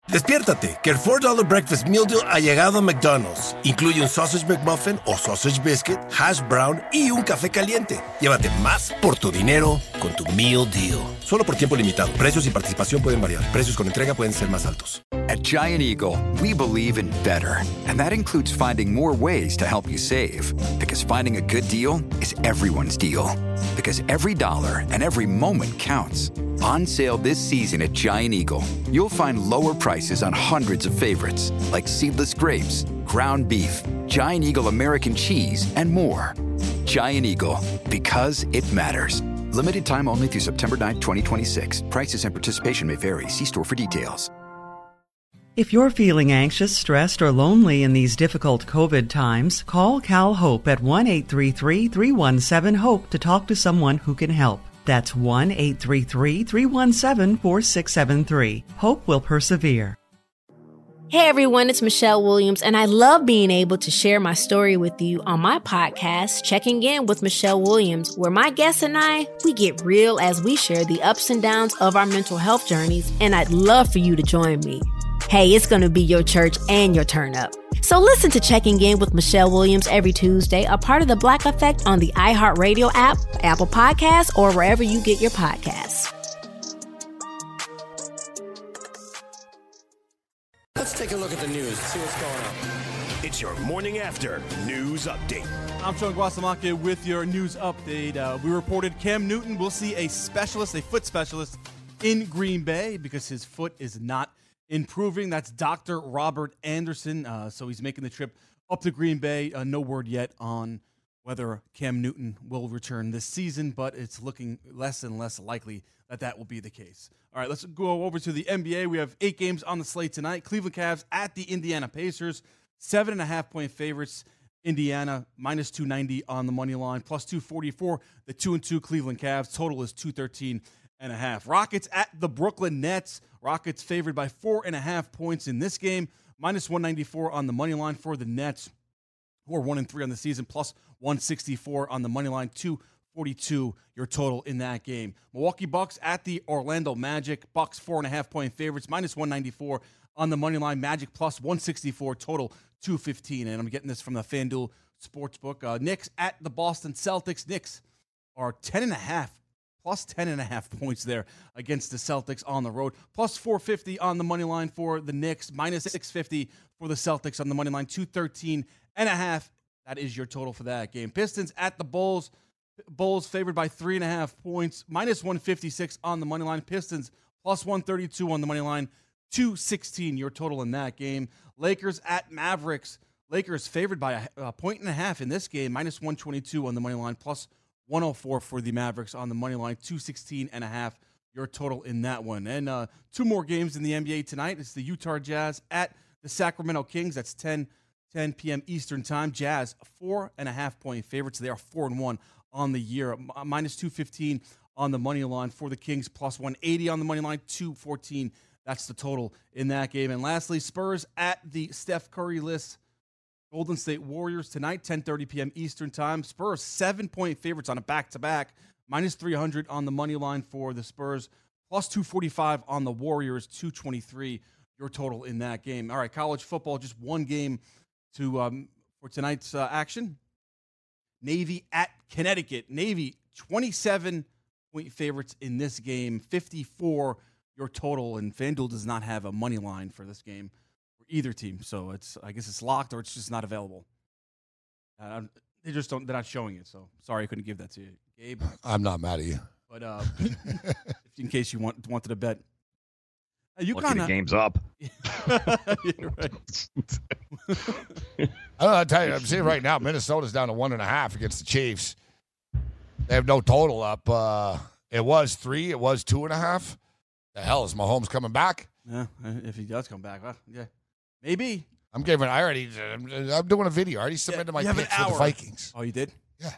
Despiértate, que el $4 Breakfast Meal Deal ha llegado a McDonald's. Incluye un Sausage McMuffin o Sausage Biscuit, Hash Brown y un café caliente. Llévate más por tu dinero con tu Meal Deal. Solo por tiempo limitado. Precios y participación pueden variar. Precios con entrega pueden ser más altos. At Giant Eagle, we believe in better. And that includes finding more ways to help you save. Because finding a good deal is everyone's deal. Because every dollar and every moment counts. On sale this season at Giant Eagle, you'll find lower prices on hundreds of favorites, like seedless grapes, ground beef, Giant Eagle American cheese, and more. Giant Eagle, because it matters. Limited time only through September 9, 2026. Prices and participation may vary. See store for details. If you're feeling anxious, stressed, or lonely in these difficult COVID times, call Cal Hope at 1-833-317-HOPE to talk to someone who can help. That's 1-833-317-4673. Hope will persevere. Hey everyone, it's Michelle Williams, and I love being able to share my story with you on my podcast, Checking In with Michelle Williams, where my guests and we get real as we share the ups and downs of our mental health journeys, and I'd love for you to join me. Hey, it's going to be your church and your turn up. So listen to Checking In with Michelle Williams every Tuesday, a part of the Black Effect on the iHeartRadio app, Apple Podcasts, or wherever you get your podcasts. Let's take a look at the news, see what's going on. It's your morning after news update. I'm Sean Guasamacche with your news update. We reported Cam Newton will see a foot specialist in Green Bay because his foot is not improving. That's Dr. Robert Anderson. So he's making the trip up to Green Bay. No word yet on whether Cam Newton will return this season, but it's looking less and less likely that will be the case. All right, let's go over to the NBA. We have 8 games on the slate tonight. Cleveland Cavs at the Indiana Pacers. 7.5-point favorites. Indiana minus 290 on the money line, plus 244. The 2-2 Cleveland Cavs. Total is 213.5. Rockets at the Brooklyn Nets. Rockets favored by 4.5 points in this game. Minus 194 on the money line for the Nets, who are 1-3 on the season, plus 164 on the money line. 242 your total in that game. Milwaukee Bucks at the Orlando Magic. Bucks 4.5-point favorites, minus 194 on the money line. Magic plus 164 total, 215. And I'm getting this from the FanDuel Sportsbook. Knicks at the Boston Celtics. Knicks are 10.5. Plus 10.5 points there against the Celtics on the road. Plus 450 on the money line for the Knicks. Minus 650 for the Celtics on the money line. 213.5. That is your total for that game. Pistons at the Bulls. Bulls favored by 3.5 points. Minus 156 on the money line. Pistons plus 132 on the money line. 216 your total in that game. Lakers at Mavericks. Lakers favored by a 1.5 in this game. Minus 122 on the money line. Plus 104 for the Mavericks on the money line. 216.5 your total in that one. And 2 more games in the NBA tonight. It's the Utah Jazz at the Sacramento Kings. That's 10 p.m. Eastern time. Jazz 4.5-point favorites. They are 4-1 on the year. Minus 215 on the money line for the Kings. Plus 180 on the money line. 214. That's the total in that game. And lastly, Spurs at the Steph Curry list. Golden State Warriors tonight, 10:30 p.m. Eastern time. Spurs 7-point favorites on a back-to-back. Minus 300 on the money line for the Spurs. Plus 245 on the Warriors. 223 your total in that game. All right, college football, just one game for tonight's action. Navy at Connecticut. Navy 27-point favorites in this game. 54 your total, and FanDuel does not have a money line for this game. Either team, so I guess it's locked or it's just not available. They're not showing it, so sorry I couldn't give that to you, Gabe. I'm not mad at you, but in case you wanted to bet, the game's up. Yeah, right. I'll tell you, I'm seeing right now Minnesota's down to 1.5 against the Chiefs. They have no total up. It was 3. It was 2.5. The hell is Mahomes coming back? Yeah, if he does come back, yeah. Maybe. I'm doing a video. I already submitted my picks for the Vikings. Oh, you did? Yeah.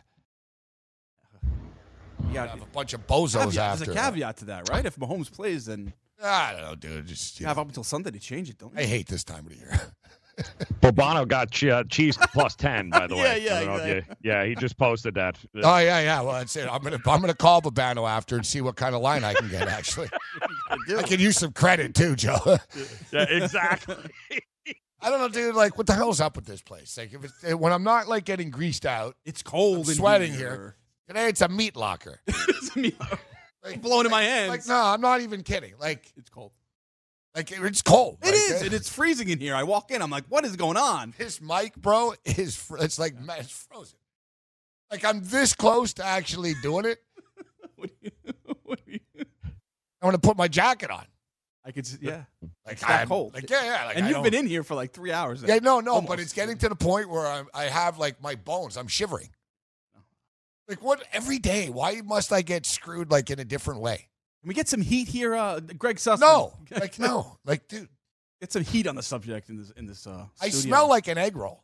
You got have a bunch of bozos after. There's a caveat to that, right? If Mahomes plays, then I don't know, dude. Just you have up until Sunday to change it, don't you? I hate this time of the year. Bobano got cheese plus 10, by the way. Exactly. He just posted that. Oh, yeah. Well, that's it. I'm gonna call Bobano after and see what kind of line I can get, actually. I can use some credit, too, Joe. Yeah, exactly. I don't know, dude. Like, what the hell's up with this place? Like, when I'm not, like, getting greased out. It's cold I'm sweating here. Today, it's a meat locker. It's a meat locker. Like, blowing in my hands. Like, no, I'm not even kidding. Like, it's cold. Like, it's cold. It is, and it's freezing in here. I walk in, I'm like, what is going on? This mic, bro, it's frozen. Like, I'm this close to actually doing it. I'm going to put my jacket on. I could, yeah. Like, it's that cold. Like, yeah. Like, and you've been in here for like 3 hours now. Yeah, no, Almost. but it's getting to the point where I have, like, my bones. I'm shivering. Like, what? Every day, why must I get screwed, like, in a different way? Can we get some heat here, Greg Sussman? No. Like, dude. Get some heat on the subject in this I studio. smell like an egg roll.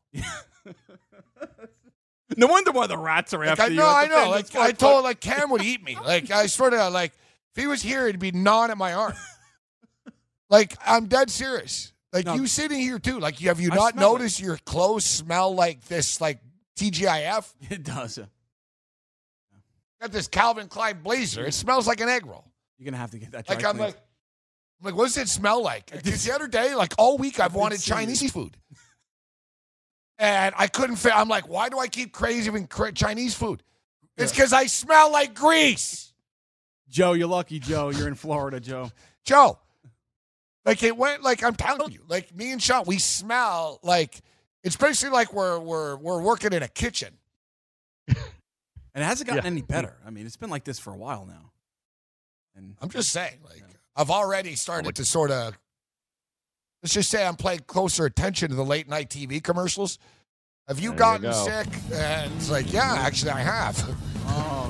No wonder why the rats are after you. No, I know. Like, I told, like, Cam would eat me. Like, I sort of, like, if he was here, he'd be gnawing at my arm. Like, I'm dead serious. Like, you sitting here, too. Like, have you not noticed your clothes smell like this, like, TGIF? It does, yeah. Got this Calvin Klein blazer. It smells like an egg roll. You're going to have to get that. Like, I'm like, what does it smell like? Because the other day, like, all week, I've wanted Chinese food. And I couldn't fit. I'm like, why do I keep craving Chinese food? It's because I smell like grease. Joe, you're lucky, Joe. You're in Florida, Joe. Joe, like, it went, like, I'm telling you, like, me and Sean, we smell like, it's basically like we're working in a kitchen. And it hasn't gotten any better. I mean, it's been like this for a while now. And I'm just saying, like, I've already started to sort of, let's just say I'm paying closer attention to the late night TV commercials. Have you gotten sick? And it's like, yeah, actually I have. Oh,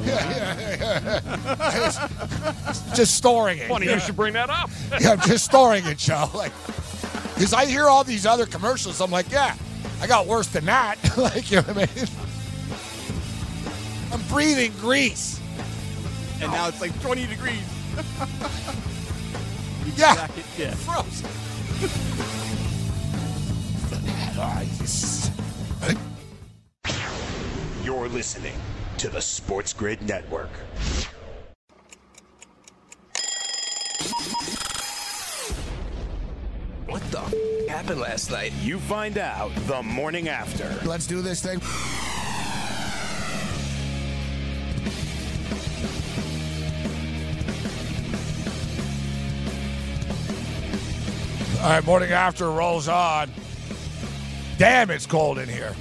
yeah. Just storing it. Funny you should bring that up. Yeah, I'm just storing it, Joe. Like, because I hear all these other commercials. I'm like, yeah, I got worse than that. Like, you know what I mean? I'm breathing grease. And now it's like 20 degrees. Yeah. Yeah. Frozen. You're listening to the Sports Grid Network. What the happened last night? You find out the morning after. Let's do this thing. All right, morning after rolls on. Damn, it's cold in here.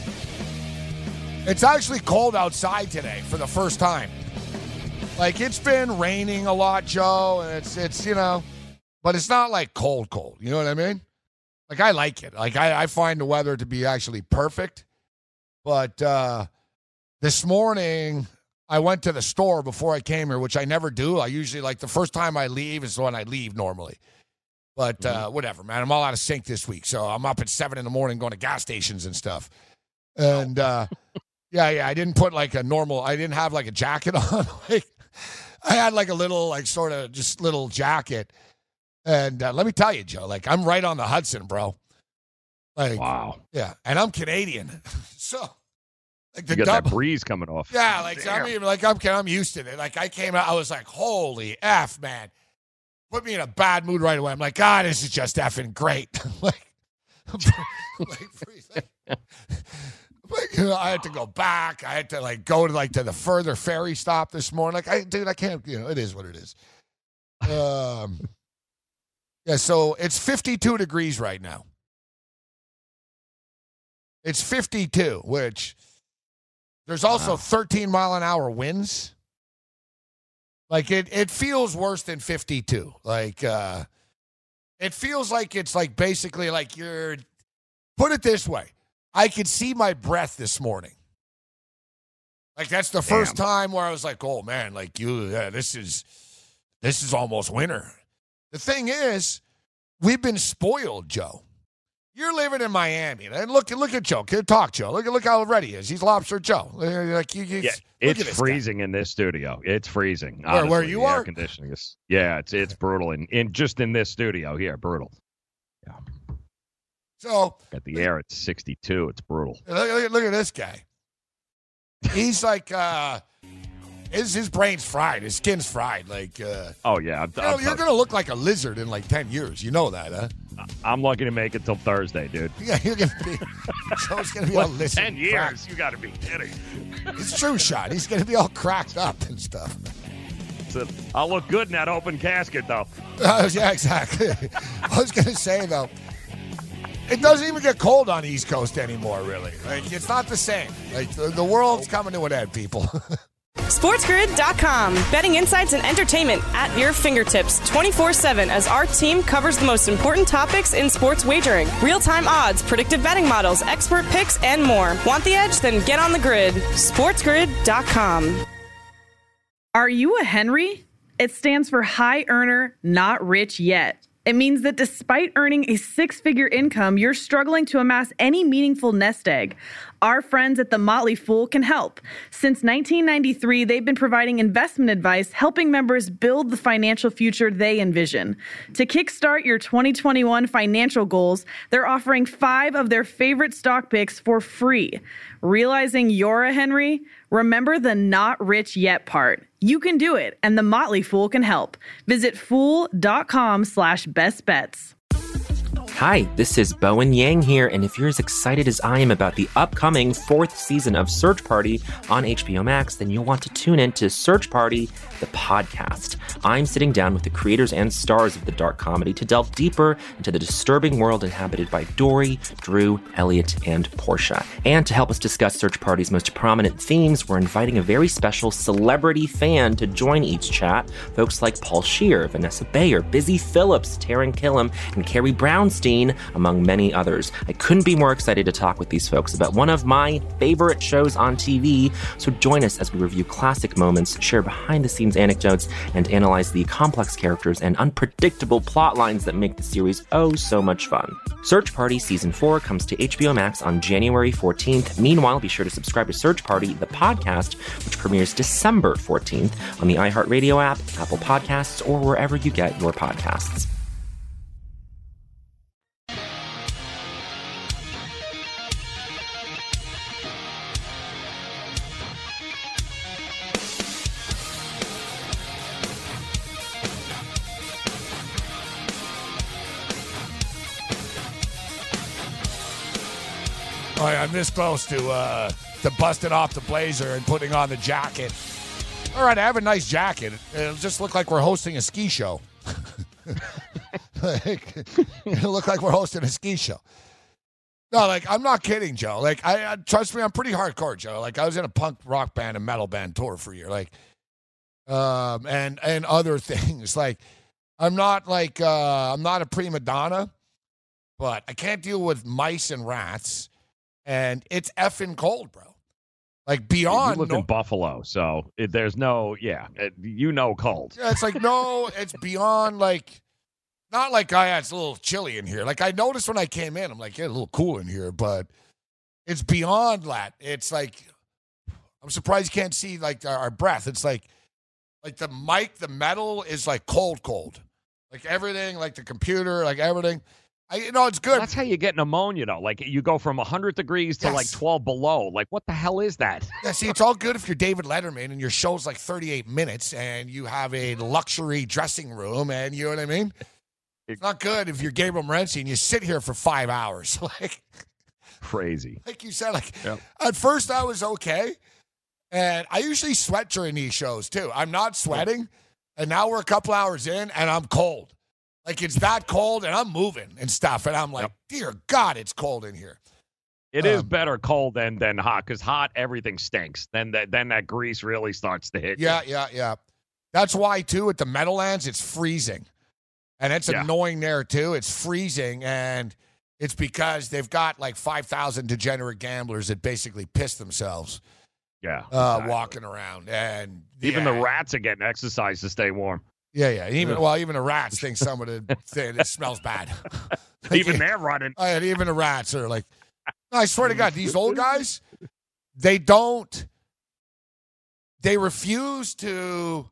It's actually cold outside today for the first time. Like, it's been raining a lot, Joe, and it's you know, but it's not like cold. You know what I mean? Like, I like it. Like, I find the weather to be actually perfect. But this morning, I went to the store before I came here, which I never do. I usually, like, the first time I leave is when I leave normally. But whatever, man. I'm all out of sync this week. So I'm up at 7 a.m. going to gas stations and stuff. And, yeah, I didn't put, like, I didn't have, like, a jacket on. Like, I had, like, a little, like, sort of just little jacket. And let me tell you, Joe, like, I'm right on the Hudson, bro. Like, wow. Yeah, and I'm Canadian. So, like, you got that breeze coming off. Yeah, like, so I'm used to it. Like, I came out, I was like, holy F, man. Put me in a bad mood right away. I'm like, God, this is just effing great. like, you know, I had to go back. I had to, like, go to, like, to the further ferry stop this morning. Like, I can't, you know, it is what it is. Yeah, so it's 52 degrees right now. It's 52, which there's also 13-mile-an-hour winds. Like, it feels worse than 52. Like, it feels like it's, like, basically, like, you're, put it this way. I could see my breath this morning. Like, that's the first time where I was like, oh, man, like, this is almost winter. The thing is, we've been spoiled, Joe. You're living in Miami, and look at Joe. Talk, Joe. Look how ready he is. He's Lobster Joe. Like, it's freezing in this studio. It's freezing. Honestly, where you are? Air conditioning is. Yeah, it's brutal in just in this studio here. Brutal. Yeah. So Got the air at 62. It's brutal. look at this guy. He's like, his brain's fried. His skin's fried. Like, Oh, yeah. you're going to look like a lizard in like 10 years. You know that, huh? I'm lucky to make it till Thursday, dude. Yeah, you're going to be. Joe's going to be all lizard. 10 years? Cracked. You got to be kidding. It's true, Sean. He's going to be all cracked up and stuff. So I'll look good in that open casket, though. Yeah, exactly. I was going to say, though, it doesn't even get cold on the East Coast anymore, really. Like, it's not the same. Like, the world's coming to an end, people. SportsGrid.com. Betting insights and entertainment at your fingertips 24/7 as our team covers the most important topics in sports wagering. Real-time odds, predictive betting models, expert picks, and more. Want the edge? Then get on the grid. SportsGrid.com. Are you a Henry? It stands for High Earner, Not Rich Yet. It means that despite earning a six-figure income, you're struggling to amass any meaningful nest egg. Our friends at The Motley Fool can help. Since 1993, they've been providing investment advice, helping members build the financial future they envision. To kickstart your 2021 financial goals, they're offering 5 of their favorite stock picks for free. Realizing you're a Henry? Remember the not rich yet part. You can do it, and The Motley Fool can help. Visit fool.com/best bets. Hi, this is Bowen Yang here, and if you're as excited as I am about the upcoming 4th season of Search Party on HBO Max, then you'll want to tune in to Search Party, the podcast. I'm sitting down with the creators and stars of the dark comedy to delve deeper into the disturbing world inhabited by Dory, Drew, Elliot, and Portia. And to help us discuss Search Party's most prominent themes, we're inviting a very special celebrity fan to join each chat. Folks like Paul Scheer, Vanessa Bayer, Busy Phillips, Taran Killam, and Carrie Brownstein, among many others. I couldn't be more excited to talk with these folks about one of my favorite shows on TV, so join us as we review classic moments, share behind-the-scenes anecdotes, and analyze the complex characters and unpredictable plot lines that make the series oh so much fun. Search Party Season 4 comes to HBO Max on January 14th. Meanwhile, be sure to subscribe to Search Party, the podcast, which premieres December 14th on the iHeartRadio app, Apple Podcasts, or wherever you get your podcasts. Oh, yeah, I'm this close to busting off the blazer and putting on the jacket. All right, I have a nice jacket. It'll just look like we're hosting a ski show. It'll look like we're hosting a ski show. No, like, I'm not kidding, Joe. Like, I trust me, I'm pretty hardcore, Joe. Like, I was in a punk rock band and metal band tour for a year. Like, and other things. Like, I'm not a prima donna, but I can't deal with mice and rats. And it's effing cold, bro. Like, beyond. You live in Buffalo, so there's no, cold. Yeah, it's like, no, it's beyond, like, not like, it's a little chilly in here. Like, I noticed when I came in, I'm like, yeah, a little cool in here, but it's beyond that. It's like, I'm surprised you can't see, like, our breath. It's like the mic, the metal is, like, cold. Like, everything, like, the computer, like, everything. It's good. Well, that's how you get pneumonia, though. Like, you go from 100 degrees to, like, 12 below. Like, what the hell is that? Yeah, see, it's all good if you're David Letterman and your show's like 38 minutes and you have a luxury dressing room and you know what I mean? It's not good if you're Gabriel Morency and you sit here for 5 hours. Like, crazy. Like you said, like, At first I was okay. And I usually sweat during these shows, too. I'm not sweating. And now we're a couple hours in and I'm cold. Like, it's that cold, and I'm moving and stuff, and I'm like, dear God, it's cold in here. It is better cold than hot, because hot, everything stinks. Then that grease really starts to hit you. Yeah. That's why, too, at the Meadowlands, it's freezing. And it's annoying there, too. It's freezing, and it's because they've got, like, 5,000 degenerate gamblers that basically piss themselves walking around. And even the rats are getting exercise to stay warm. Yeah. Even the rats think some of the it smells bad. Like, even they're running. Even the rats are like, I swear to God, these old guys, they refuse to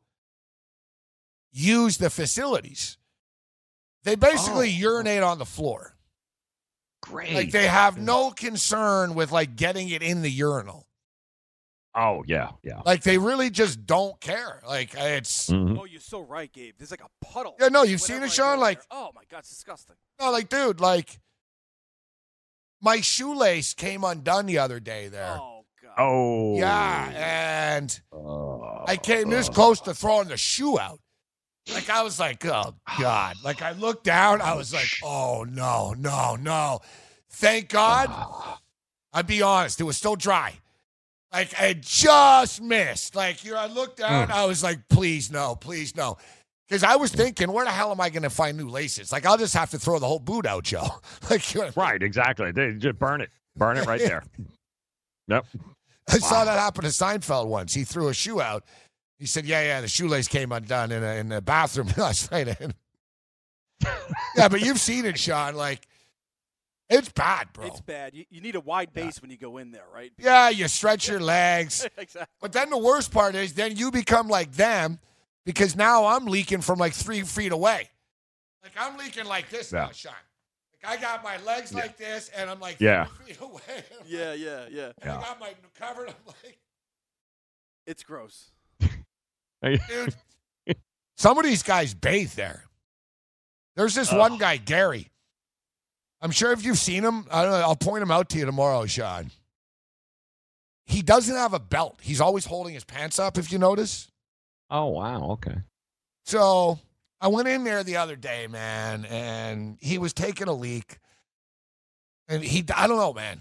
use the facilities. They basically urinate on the floor. Great. Like, they have no concern with, like, getting it in the urinal. Oh, yeah. Like, they really just don't care. Like, it's... Oh, you're so right, Gabe. There's like a puddle. Yeah, no, you've seen it, Sean? Like... Oh, my God, it's disgusting. No, like, dude, like... My shoelace came undone the other day there. Oh, God. Oh. Yeah, and I came this close to throwing the shoe out. Like, I was like, oh, God. Like, I looked down. I was like, oh, no. Thank God. I'll be honest. It was still dry. Like, I just missed. Like, I looked down. I was like, please, no. Because I was thinking, where the hell am I going to find new laces? Like, I'll just have to throw the whole boot out, Joe. Like, right, exactly. They just burn it right there. Yep. I saw that happen to Seinfeld once. He threw a shoe out. He said, yeah, the shoelace came undone in the bathroom last night. Yeah, but you've seen it, Sean. Like, it's bad, bro. It's bad. You need a wide base when you go in there, right? Yeah, you stretch your legs. Exactly. But then the worst part is then you become like them because now I'm leaking from like 3 feet away. Like, I'm leaking like this now, Sean. Like, I got my legs like this, and I'm like 3 feet away. Yeah. And I got my covered. I'm like... It's gross. Dude, some of these guys bathe there. There's this one guy, Gary. I'm sure if you've seen him, I don't know, I'll point him out to you tomorrow, Sean. He doesn't have a belt. He's always holding his pants up, if you notice. Oh, wow. Okay. So I went in there the other day, man, and he was taking a leak. And I don't know, man.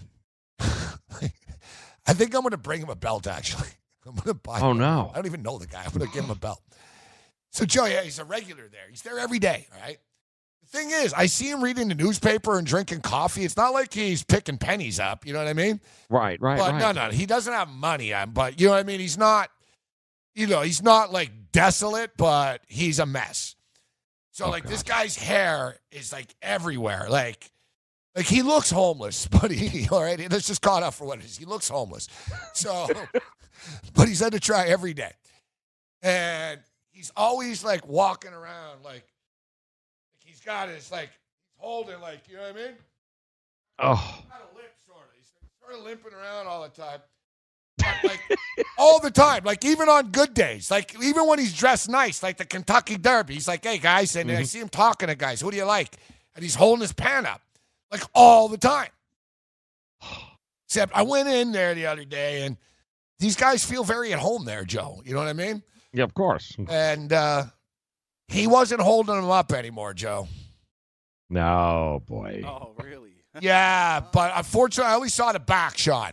I think I'm going to bring him a belt, actually. I'm going to buy him. Oh, no. I don't even know the guy. I'm going to give him a belt. So, Joe, yeah, he's a regular there. He's there every day, all right? The thing is, I see him reading the newspaper and drinking coffee. It's not like he's picking pennies up. You know what I mean? Right. But no. He doesn't have money. But you know what I mean? He's not, he's not like desolate, but he's a mess. So, like, this guy's hair is, like, everywhere. Like he looks homeless, but all right, let's just call it up for what it is. He looks homeless. So, but he's had to try every day. And he's always, like, walking around, like he's got his, like, he's holding, like, you know what I mean? Oh. He's got a limp, sort of. He's sort of limping around all the time. But, like, all the time. Like, even on good days. Like, even when he's dressed nice, like the Kentucky Derby. He's like, hey, guys, and I see him talking to guys. Who do you like? And he's holding his pan up. Like, all the time. Except I went in there the other day, and these guys feel very at home there, Joe. You know what I mean? Yeah, of course. And he wasn't holding them up anymore, Joe. No, boy. Oh, really? Yeah, but unfortunately, I only saw the back, Sean.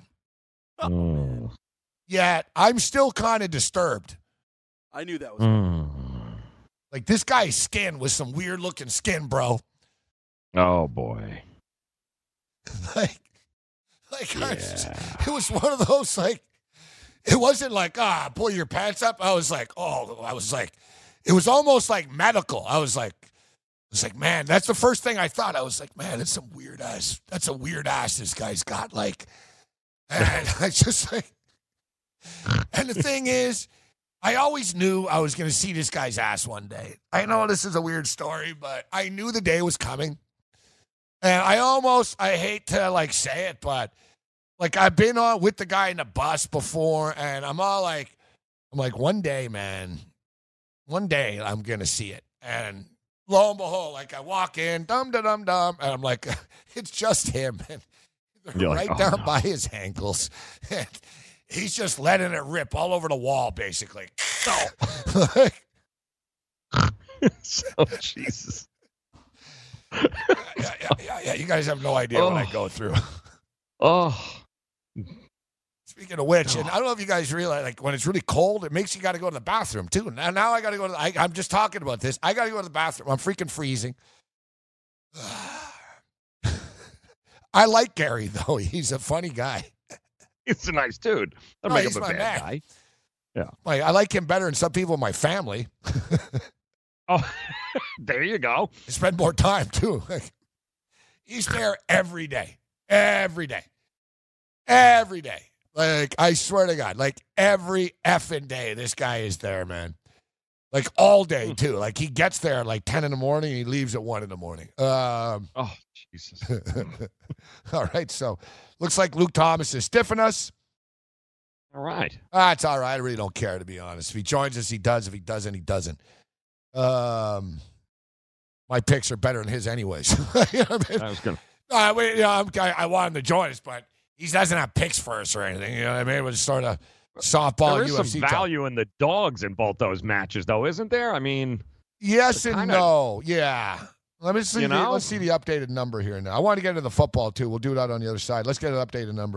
Yet, I'm still kind of disturbed. I knew that was Like, this guy's skin was some weird-looking skin, bro. Oh, boy. It was one of those, like, it wasn't like, pull your pants up. I was like, it was almost like medical. I was like, man, that's the first thing I thought. I was like, man, that's some weird ass. That's a weird ass this guy's got. Like, and I just like, and the thing is, I always knew I was going to see this guy's ass one day. I know this is a weird story, but I knew the day was coming. And I hate to, like, say it, but, like, I've been on with the guy in the bus before, and I'm like, one day, man, I'm going to see it. And lo and behold, like, I walk in, and I'm like, it's just him. And they're right down by his ankles. And he's just letting it rip all over the wall, basically. Oh, Jesus. Yeah. You guys have no idea what I go through. Oh. Speaking of which, and I don't know if you guys realize, like, when it's really cold, it makes you got to go to the bathroom, too. Now I got to go to I'm just talking about this. I got to go to the bathroom. I'm freaking freezing. I like Gary, though. He's a funny guy. He's a nice dude. He's my bad guy. Yeah. Like, I like him better than some people in my family. Oh, there you go. I spend more time, too. Like, he's there every day. Every day. Like, I swear to God, like, every effing day, this guy is there, man. Like all day, too. Like he gets there at like 10 in the morning. He leaves at 1 in the morning. Oh, Jesus. All right. So looks like Luke Thomas is stiffing us. All right. It's all right. I really don't care, to be honest. If he joins us, he does. If he doesn't, he doesn't. My picks are better than his anyways. You know what I mean? I was going to. I want him to join us, but he doesn't have picks for us or anything. You know what I mean? We'll just sort of softball There is UFC some value in the dogs in both those matches, though, isn't there? I mean, yes and no. Yeah. Let me see. Let's see the updated number here now. I want to get into the football too. We'll do that on the other side. Let's get an updated number.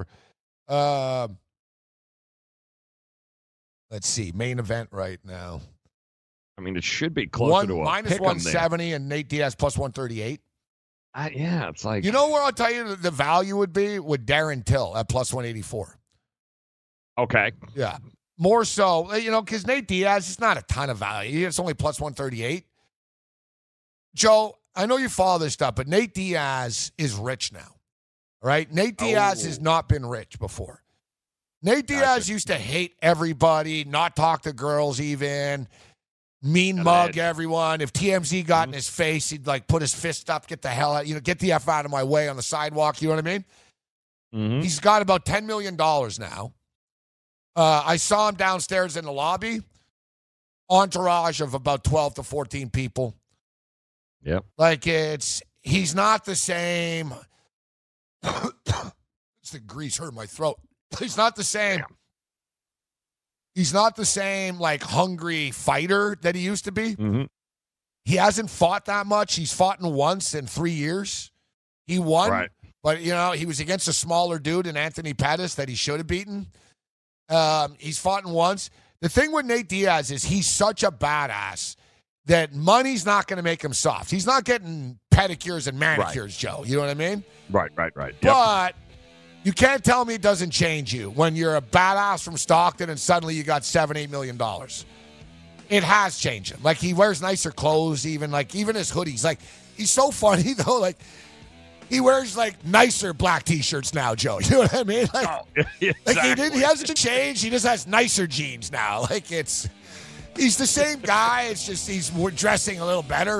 Let's see. Main event right now. I mean, it should be closer to a minus 170 and Nate Diaz plus 138. Yeah, it's like, you know where I'll tell you the value would be with Darren Till at plus 184. Okay. Yeah. More so, because Nate Diaz is not a ton of value. It's only plus 138. Joe, I know you follow this stuff, but Nate Diaz is rich now. Right? Nate Diaz has not been rich before. Nate Diaz used to hate everybody, not talk to girls even, mug everyone. If TMZ got in his face, he'd like put his fist up, get the hell out, get the F out of my way on the sidewalk. You know what I mean? Mm-hmm. He's got about $10 million now. I saw him downstairs in the lobby. Entourage of about 12 to 14 people. Yep. Like he's not the same. It's the grease hurt my throat. He's not the same. He's not the same like hungry fighter that he used to be. Mm-hmm. He hasn't fought that much. He's fought once in 3 years. He won, right. But he was against a smaller dude in Anthony Pettis that he should have beaten. He's fought once. The thing with Nate Diaz is he's such a badass that money's not going to make him soft. He's not getting pedicures and manicures, right. Joe. You know what I mean? Right. Yep. But you can't tell me it doesn't change you when you're a badass from Stockton and suddenly you got $7-8 million. It has changed him. Like he wears nicer clothes, even his hoodies. Like he's so funny though. Like he wears like nicer black T-shirts now, Joe. You know what I mean? Like, exactly. He hasn't changed. He just has nicer jeans now. Like he's the same guy. It's just he's dressing a little better.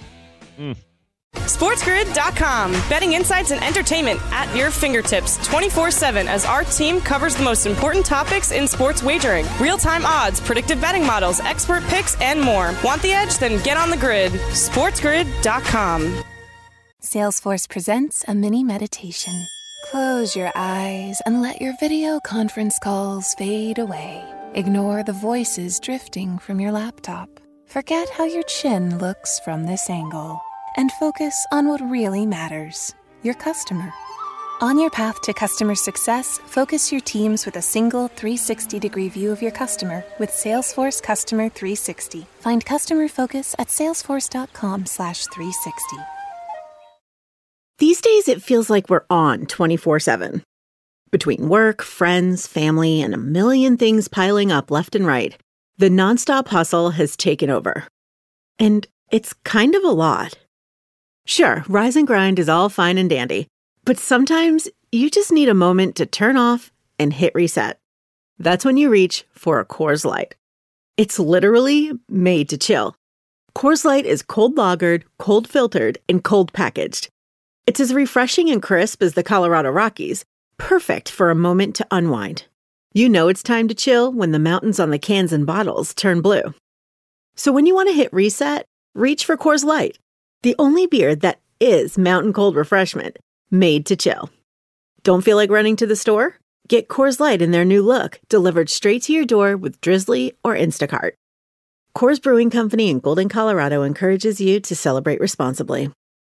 SportsGrid.com. Betting insights and entertainment at your fingertips 24/7 as our team covers the most important topics in sports wagering. Real-time odds, predictive betting models, expert picks, and more. Want the edge? Then get on the grid. SportsGrid.com. Salesforce presents a mini meditation. Close your eyes and let your video conference calls fade away. Ignore the voices drifting from your laptop. Forget how your chin looks from this angle. And focus on what really matters, your customer. On your path to customer success, focus your teams with a single 360-degree view of your customer with Salesforce Customer 360. Find customer focus at salesforce.com/360. These days, it feels like we're on 24/7. Between work, friends, family, and a million things piling up left and right, the nonstop hustle has taken over. And it's kind of a lot. Sure, rise and grind is all fine and dandy, but sometimes you just need a moment to turn off and hit reset. That's when you reach for a Coors Light. It's literally made to chill. Coors Light is cold lagered, cold filtered, and cold packaged. It's as refreshing and crisp as the Colorado Rockies, perfect for a moment to unwind. You know it's time to chill when the mountains on the cans and bottles turn blue. So when you want to hit reset, reach for Coors Light. The only beer that is mountain cold refreshment, made to chill. Don't feel like running to the store? Get Coors Light in their new look, delivered straight to your door with Drizzly or Instacart. Coors Brewing Company in Golden, Colorado encourages you to celebrate responsibly.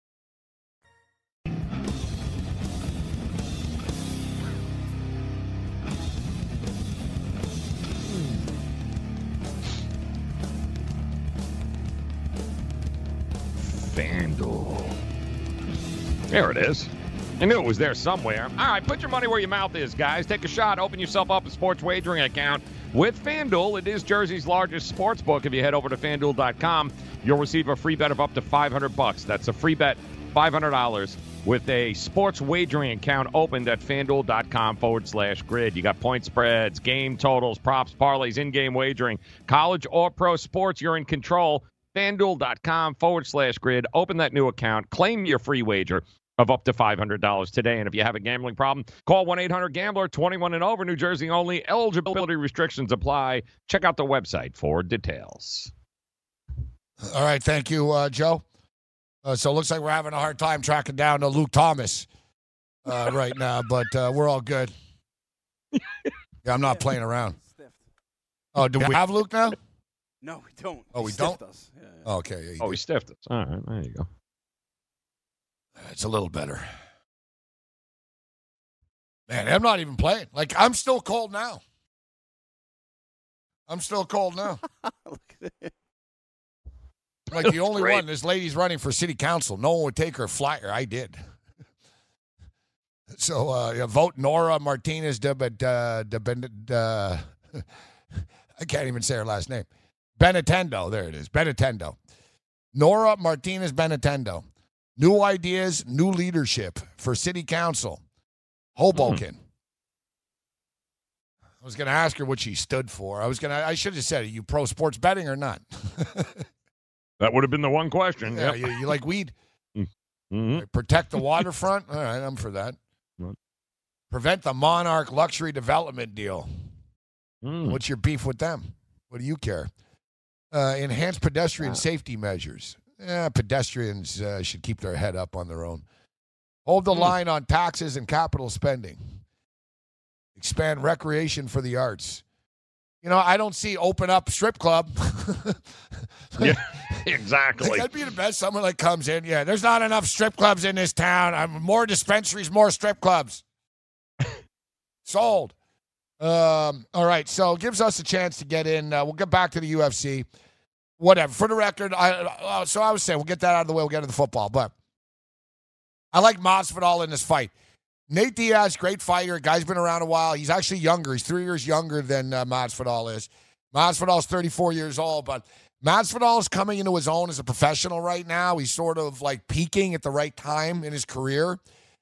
FanDuel. There it is. I knew it was there somewhere. All right, put your money where your mouth is, guys. Take a shot. Open yourself up a sports wagering account with FanDuel. It is Jersey's largest sports book. If you head over to FanDuel.com, you'll receive a free bet of up to $500. That's a free bet $500 with a sports wagering account opened at FanDuel.com/grid. You got point spreads, game totals, props, parlays, in-game wagering, college or pro sports. You're in control. FanDuel.com/grid. Open that new account. Claim your free wager of up to $500 today. And if you have a gambling problem, call 1-800-GAMBLER, 21 and over, New Jersey only. Eligibility restrictions apply. Check out the website for details. All right, thank you, Joe. So it looks like we're having a hard time tracking down Luke Thomas right now, but we're all good. Yeah, I'm not playing around. Oh, do we have Luke now? No, we don't. Oh, we don't? Us. Yeah. Okay. Yeah, he stiffed us. All right, there you go. It's a little better. Man, I'm not even playing. Like, I'm still cold now. Look at it. Like the only one, this lady's running for city council. No one would take her flyer. I did. So, vote Nora Martinez I can't even say her last name. Benatendo. There it is. Benatendo. Nora Martinez Benatendo. New ideas, new leadership for city council. Hoboken. I was going to ask her what she stood for. I should have said, are you pro sports betting or not? That would have been the one question. Yeah, yep. you like weed? Mm-hmm. Protect the waterfront? All right, I'm for that. Prevent the Monarch luxury development deal. What's your beef with them? What do you care? Enhance pedestrian safety measures. Pedestrians should keep their head up on their own. Hold the line on taxes and capital spending. Expand recreation for the arts. You know, I don't see open up strip club. Yeah, exactly. That'd be the best. Someone like comes in. Yeah, there's not enough strip clubs in this town. More dispensaries, more strip clubs. Sold. All right, so it gives us a chance to get in. We'll get back to the UFC. Whatever. For the record, I was saying, we'll get that out of the way. We'll get to the football. But I like Masvidal in this fight. Nate Diaz, great fighter. Guy's been around a while. He's actually younger. He's 3 years younger than Masvidal is. Masvidal's 34 years old, but Masvidal is coming into his own as a professional right now. He's sort of like peaking at the right time in his career.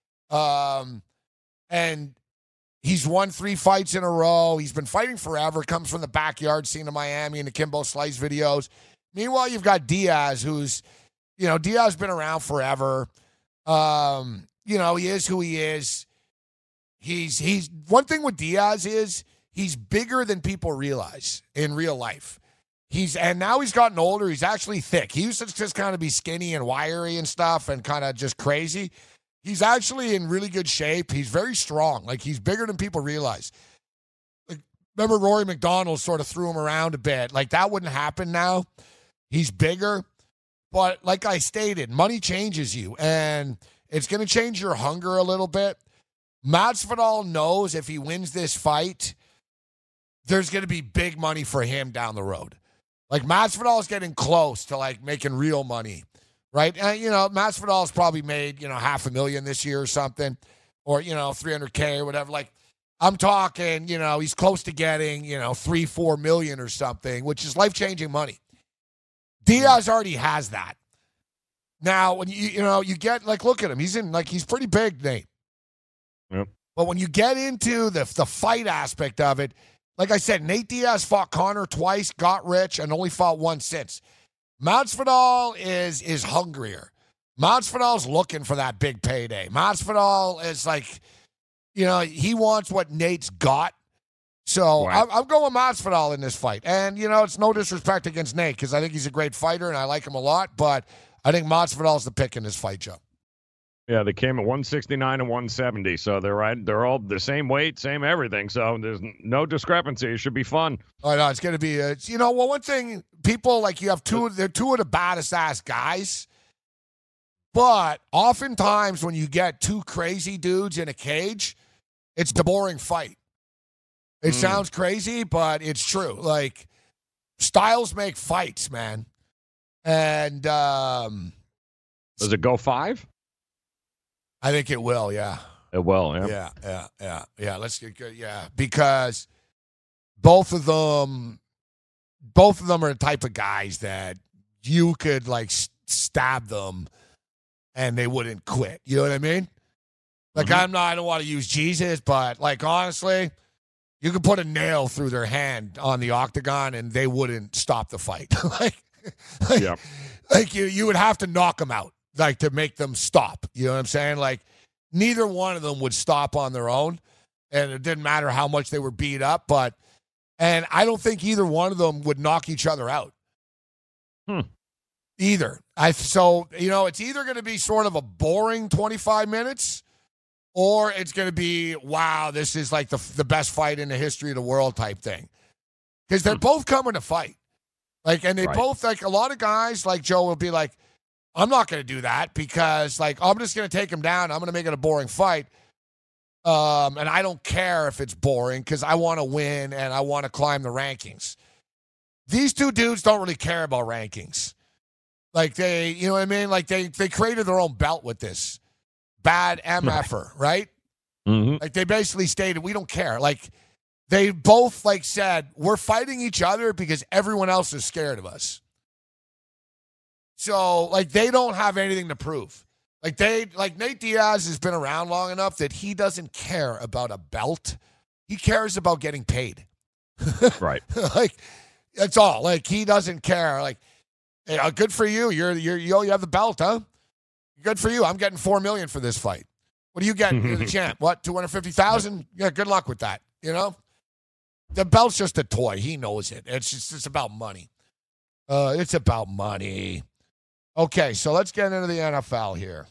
And he's won 3 fights in a row. He's been fighting forever. Comes from the backyard scene of Miami and the Kimbo Slice videos. Meanwhile, you've got Diaz, who's, Diaz been around forever. He is who he is. He's one thing with Diaz is he's bigger than people realize in real life. And now he's gotten older. He's actually thick. He used to just kind of be skinny and wiry and stuff and kind of just crazy. He's actually in really good shape. He's very strong. Like, he's bigger than people realize. Like, remember Rory McDonald sort of threw him around a bit. Like, that wouldn't happen now. He's bigger. But like I stated, money changes you. And it's going to change your hunger a little bit. Masvidal knows if he wins this fight, there's going to be big money for him down the road. Like, Masvidal is getting close to, like, making real money, right? And, Masvidal's probably made, $500,000 this year or something, or, $300K or whatever. Like, I'm talking, he's close to getting, $3-4 million or something, which is life-changing money. Diaz already has that. Now, when you get, like, look at him. He's pretty big, Nate. Yep. But when you get into the fight aspect of it, like I said, Nate Diaz fought Conor twice, got rich, and only fought once since. Masvidal is hungrier. Masvidal's looking for that big payday. Masvidal is like, he wants what Nate's got. So right. I'm going Masvidal in this fight. And, it's no disrespect against Nate because I think he's a great fighter and I like him a lot, but I think Masvidal's the pick in this fight, Joe. Yeah, they came at 169 and 170, so they're right. They're all the same weight, same everything. So there's no discrepancy. It should be fun. Oh no, it's going to be. One thing people like you have they're two of the baddest ass guys, but oftentimes when you get two crazy dudes in a cage, it's the boring fight. It sounds crazy, but it's true. Like, styles make fights, man. And does it go 5? I think it will, yeah. It will, yeah. Yeah. Let's get good, yeah. Because both of them are the type of guys that you could, like, stab them and they wouldn't quit. You know what I mean? Like, I don't want to use Jesus, but, like, honestly, you could put a nail through their hand on the octagon and they wouldn't stop the fight. Like you would have to knock them out, like, to make them stop. You know what I'm saying? Like, neither one of them would stop on their own, and it didn't matter how much they were beat up. And I don't think either one of them would knock each other out. Either. So, it's either going to be sort of a boring 25 minutes, or it's going to be, wow, this is like the best fight in the history of the world type thing. Because they're both coming to fight. Like, and they both, like, a lot of guys, like Joe, will be like, I'm not going to do that because, like, I'm just going to take him down. I'm going to make it a boring fight. And I don't care if it's boring because I want to win and I want to climb the rankings. These two dudes don't really care about rankings. Like, they, you know what I mean? Like, they created their own belt with this. Bad MFer, right? Like, they basically stated, we don't care. Like, they both, like, said, we're fighting each other because everyone else is scared of us. So, like, they don't have anything to prove. Like, Nate Diaz has been around long enough that he doesn't care about a belt. He cares about getting paid. Right. Like, that's all. Like, he doesn't care. Like, hey, good for you. You have the belt, huh? Good for you. I'm getting $4 million for this fight. What are you getting? You're the champ. What, $250,000? Yeah, good luck with that. You know, the belt's just a toy. He knows it. It's about money. It's about money. Okay, so let's get into the NFL here.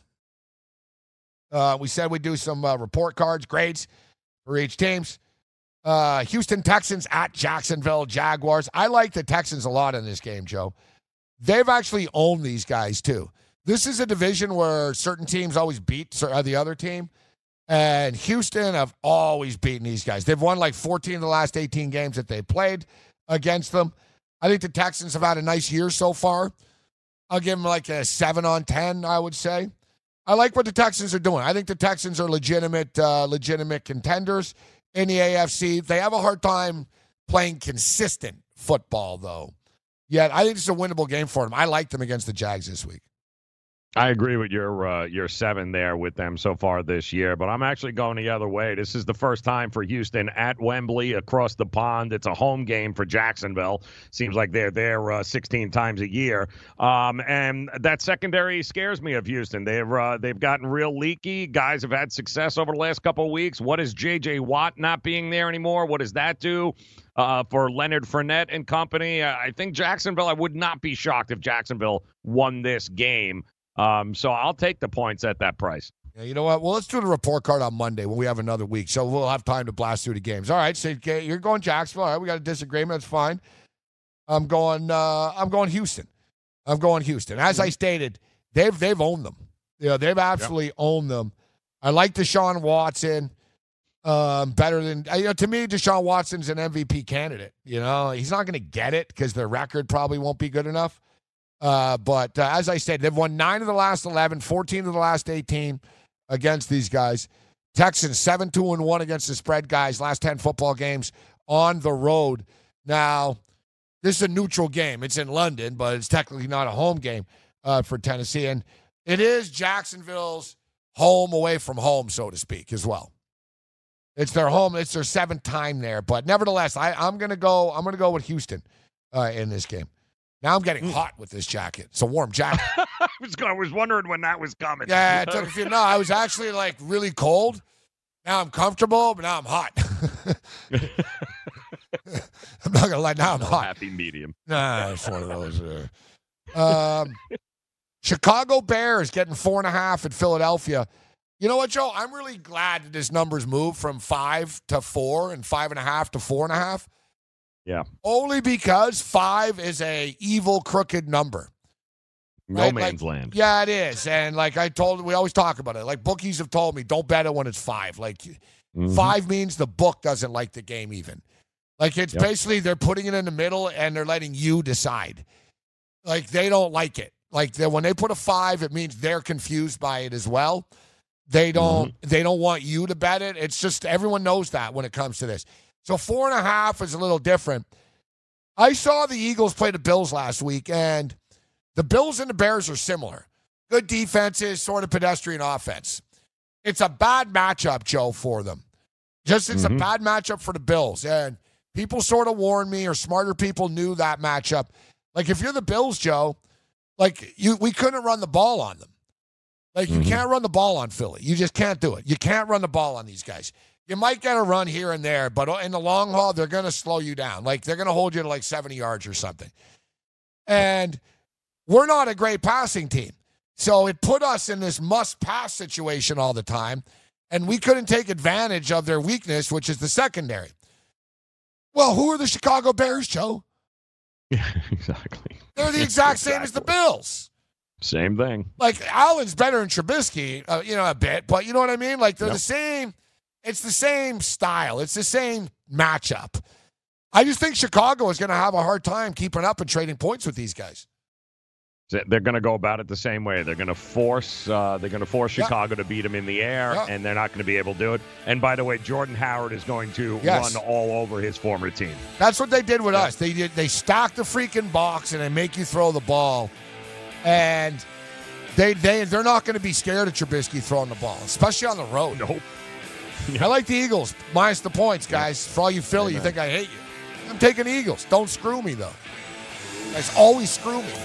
We said we'd do some report cards, grades for each teams. Houston Texans at Jacksonville Jaguars. I like the Texans a lot in this game, Joe. They've actually owned these guys, too. This is a division where certain teams always beat the other team, and Houston have always beaten these guys. They've won like 14 of the last 18 games that they played against them. I think the Texans have had a nice year so far. I'll give them like a 7 on 10, I would say. I like what the Texans are doing. I think the Texans are legitimate contenders in the AFC. They have a hard time playing consistent football, though. Yet I think it's a winnable game for them. I like them against the Jags this week. I agree with your 7 there with them so far this year, but I'm actually going the other way. This is the first time for Houston at Wembley across the pond. It's a home game for Jacksonville. Seems like they're there 16 times a year, and that secondary scares me of Houston. They've gotten real leaky. Guys have had success over the last couple of weeks. What is J.J. Watt not being there anymore? What does that do for Leonard Fournette and company? I think Jacksonville, I would not be shocked if Jacksonville won this game. So I'll take the points at that price. Yeah, you know what? Well, let's do the report card on Monday when we have another week, so we'll have time to blast through the games. All right, so you're going Jacksonville. All right, we got a disagreement. That's fine. I'm going Houston. I'm going Houston. As I stated, they've owned them. They've absolutely owned them. I like Deshaun Watson better than to me. Deshaun Watson's an MVP candidate. He's not going to get it because their record probably won't be good enough. But as I said, they've won 9 of the last 11, 14 of the last 18 against these guys. Texans 7-2-1 against the spread guys. Last 10 football games on the road. Now, this is a neutral game. It's in London, but it's technically not a home game for Tennessee. And it is Jacksonville's home away from home, so to speak, as well. It's their home. It's their 7th time there. But nevertheless, I'm gonna go with Houston in this game. Now I'm getting hot with this jacket. It's a warm jacket. I was wondering when that was coming. Yeah, it took a few. No, I was actually like really cold. Now I'm comfortable, but now I'm hot. I'm not gonna lie. Now I'm hot. Happy medium. Nah, it's one of those. Chicago Bears getting 4.5 at Philadelphia. You know what, Joe? I'm really glad that this number's moved from 5 to 4 and 5.5 to 4.5. Yeah. Only because 5 is a evil, crooked number. No man's land. Yeah, it is. And like we always talk about it. Like bookies have told me, don't bet it when it's 5. Like 5 means the book doesn't like the game even. Like it's basically they're putting it in the middle and they're letting you decide. Like they don't like it. Like when they put a 5, it means they're confused by it as well. They don't want you to bet it. It's just everyone knows that when it comes to this. So 4.5 is a little different. I saw the Eagles play the Bills last week, and the Bills and the Bears are similar. good defenses, sort of pedestrian offense. It's a bad matchup, Joe, for them. It's a bad matchup for the Bills. And people sort of warned me, or smarter people knew that matchup. Like, if you're the Bills, Joe, like, we couldn't run the ball on them. Like, you can't run the ball on Philly. You just can't do it. You can't run the ball on these guys. You might get a run here and there, but in the long haul, they're going to slow you down. Like, they're going to hold you to like 70 yards or something. And we're not a great passing team. So it put us in this must-pass situation all the time, and we couldn't take advantage of their weakness, which is the secondary. Well, who are the Chicago Bears, Joe? Yeah, exactly. They're the exact same as the Bills. Same thing. Like, Allen's better than Trubisky, a bit, but you know what I mean? Like, they're the same. It's the same style. It's the same matchup. I just think Chicago is going to have a hard time keeping up and trading points with these guys. They're going to go about it the same way. They're going to force Chicago to beat them in the air, and they're not going to be able to do it. And by the way, Jordan Howard is going to run all over his former team. That's what they did with us. They stack the freaking box and they make you throw the ball. And they're not going to be scared of Trubisky throwing the ball, especially on the road. Nope. I like the Eagles, minus the points, guys. For all you Philly, you think I hate you. I'm taking the Eagles. Don't screw me, though. You guys always screw me.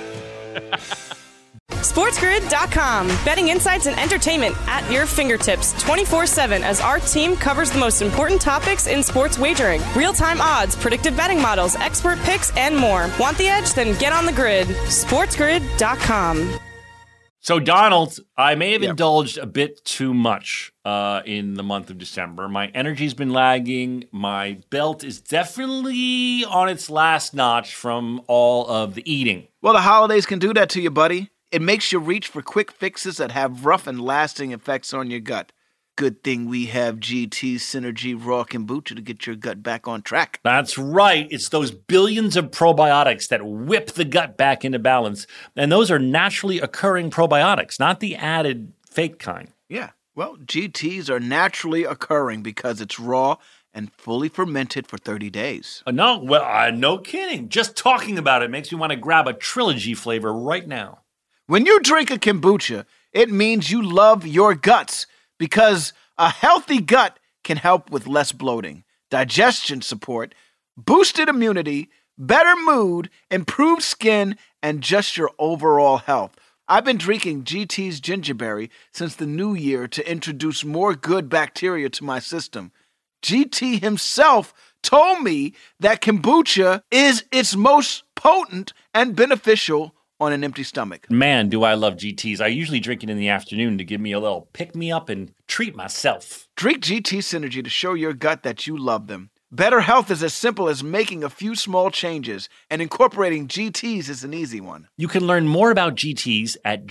SportsGrid.com. Betting insights and entertainment at your fingertips 24/7 as our team covers the most important topics in sports wagering. Real-time odds, predictive betting models, expert picks, and more. Want the edge? Then get on the grid. SportsGrid.com. So, Donald, I may have indulged a bit too much in the month of December. My energy's been lagging. My belt is definitely on its last notch from all of the eating. Well, the holidays can do that to you, buddy. It makes you reach for quick fixes that have rough and lasting effects on your gut. Good thing we have GT Synergy Raw Kombucha to get your gut back on track. That's right. It's those billions of probiotics that whip the gut back into balance. And those are naturally occurring probiotics, not the added fake kind. Yeah. Well, GTs are naturally occurring because it's raw and fully fermented for 30 days. No kidding. Just talking about it makes me want to grab a Trilogy flavor right now. When you drink a kombucha, it means you love your guts. Because a healthy gut can help with less bloating, digestion support, boosted immunity, better mood, improved skin, and just your overall health. I've been drinking GT's Gingerberry since the new year to introduce more good bacteria to my system. GT himself told me that kombucha is its most potent and beneficial on an empty stomach. Man, do I love GTs. I usually drink it in the afternoon to give me a little pick-me-up and treat myself. Drink GT Synergy to show your gut that you love them. Better health is as simple as making a few small changes, and incorporating GTs is an easy one. You can learn more about GTs at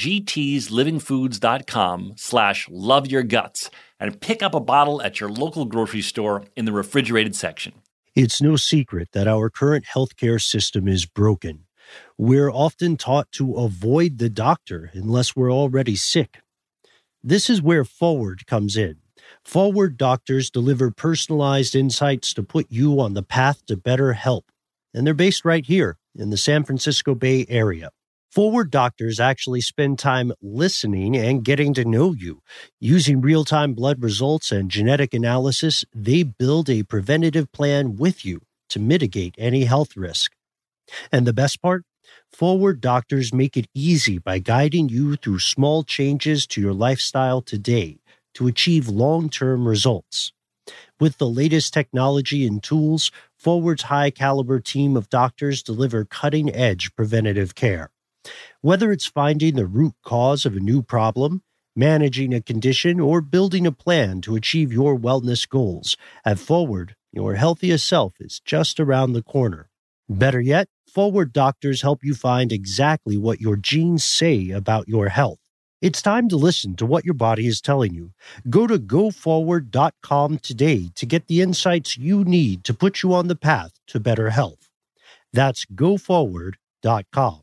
gtslivingfoods.com/loveyourguts and pick up a bottle at your local grocery store in the refrigerated section. It's no secret that our current healthcare system is broken. We're often taught to avoid the doctor unless we're already sick. This is where Forward comes in. Forward doctors deliver personalized insights to put you on the path to better health. And they're based right here in the San Francisco Bay Area. Forward doctors actually spend time listening and getting to know you. Using real-time blood results and genetic analysis, they build a preventative plan with you to mitigate any health risk. And the best part? Forward doctors make it easy by guiding you through small changes to your lifestyle today to achieve long-term results. With the latest technology and tools, Forward's high-caliber team of doctors deliver cutting-edge preventative care. Whether it's finding the root cause of a new problem, managing a condition, or building a plan to achieve your wellness goals, at Forward, your healthiest self is just around the corner. Better yet, Forward doctors help you find exactly what your genes say about your health. It's time to listen to what your body is telling you. Go to GoForward.com today to get the insights you need to put you on the path to better health. That's GoForward.com.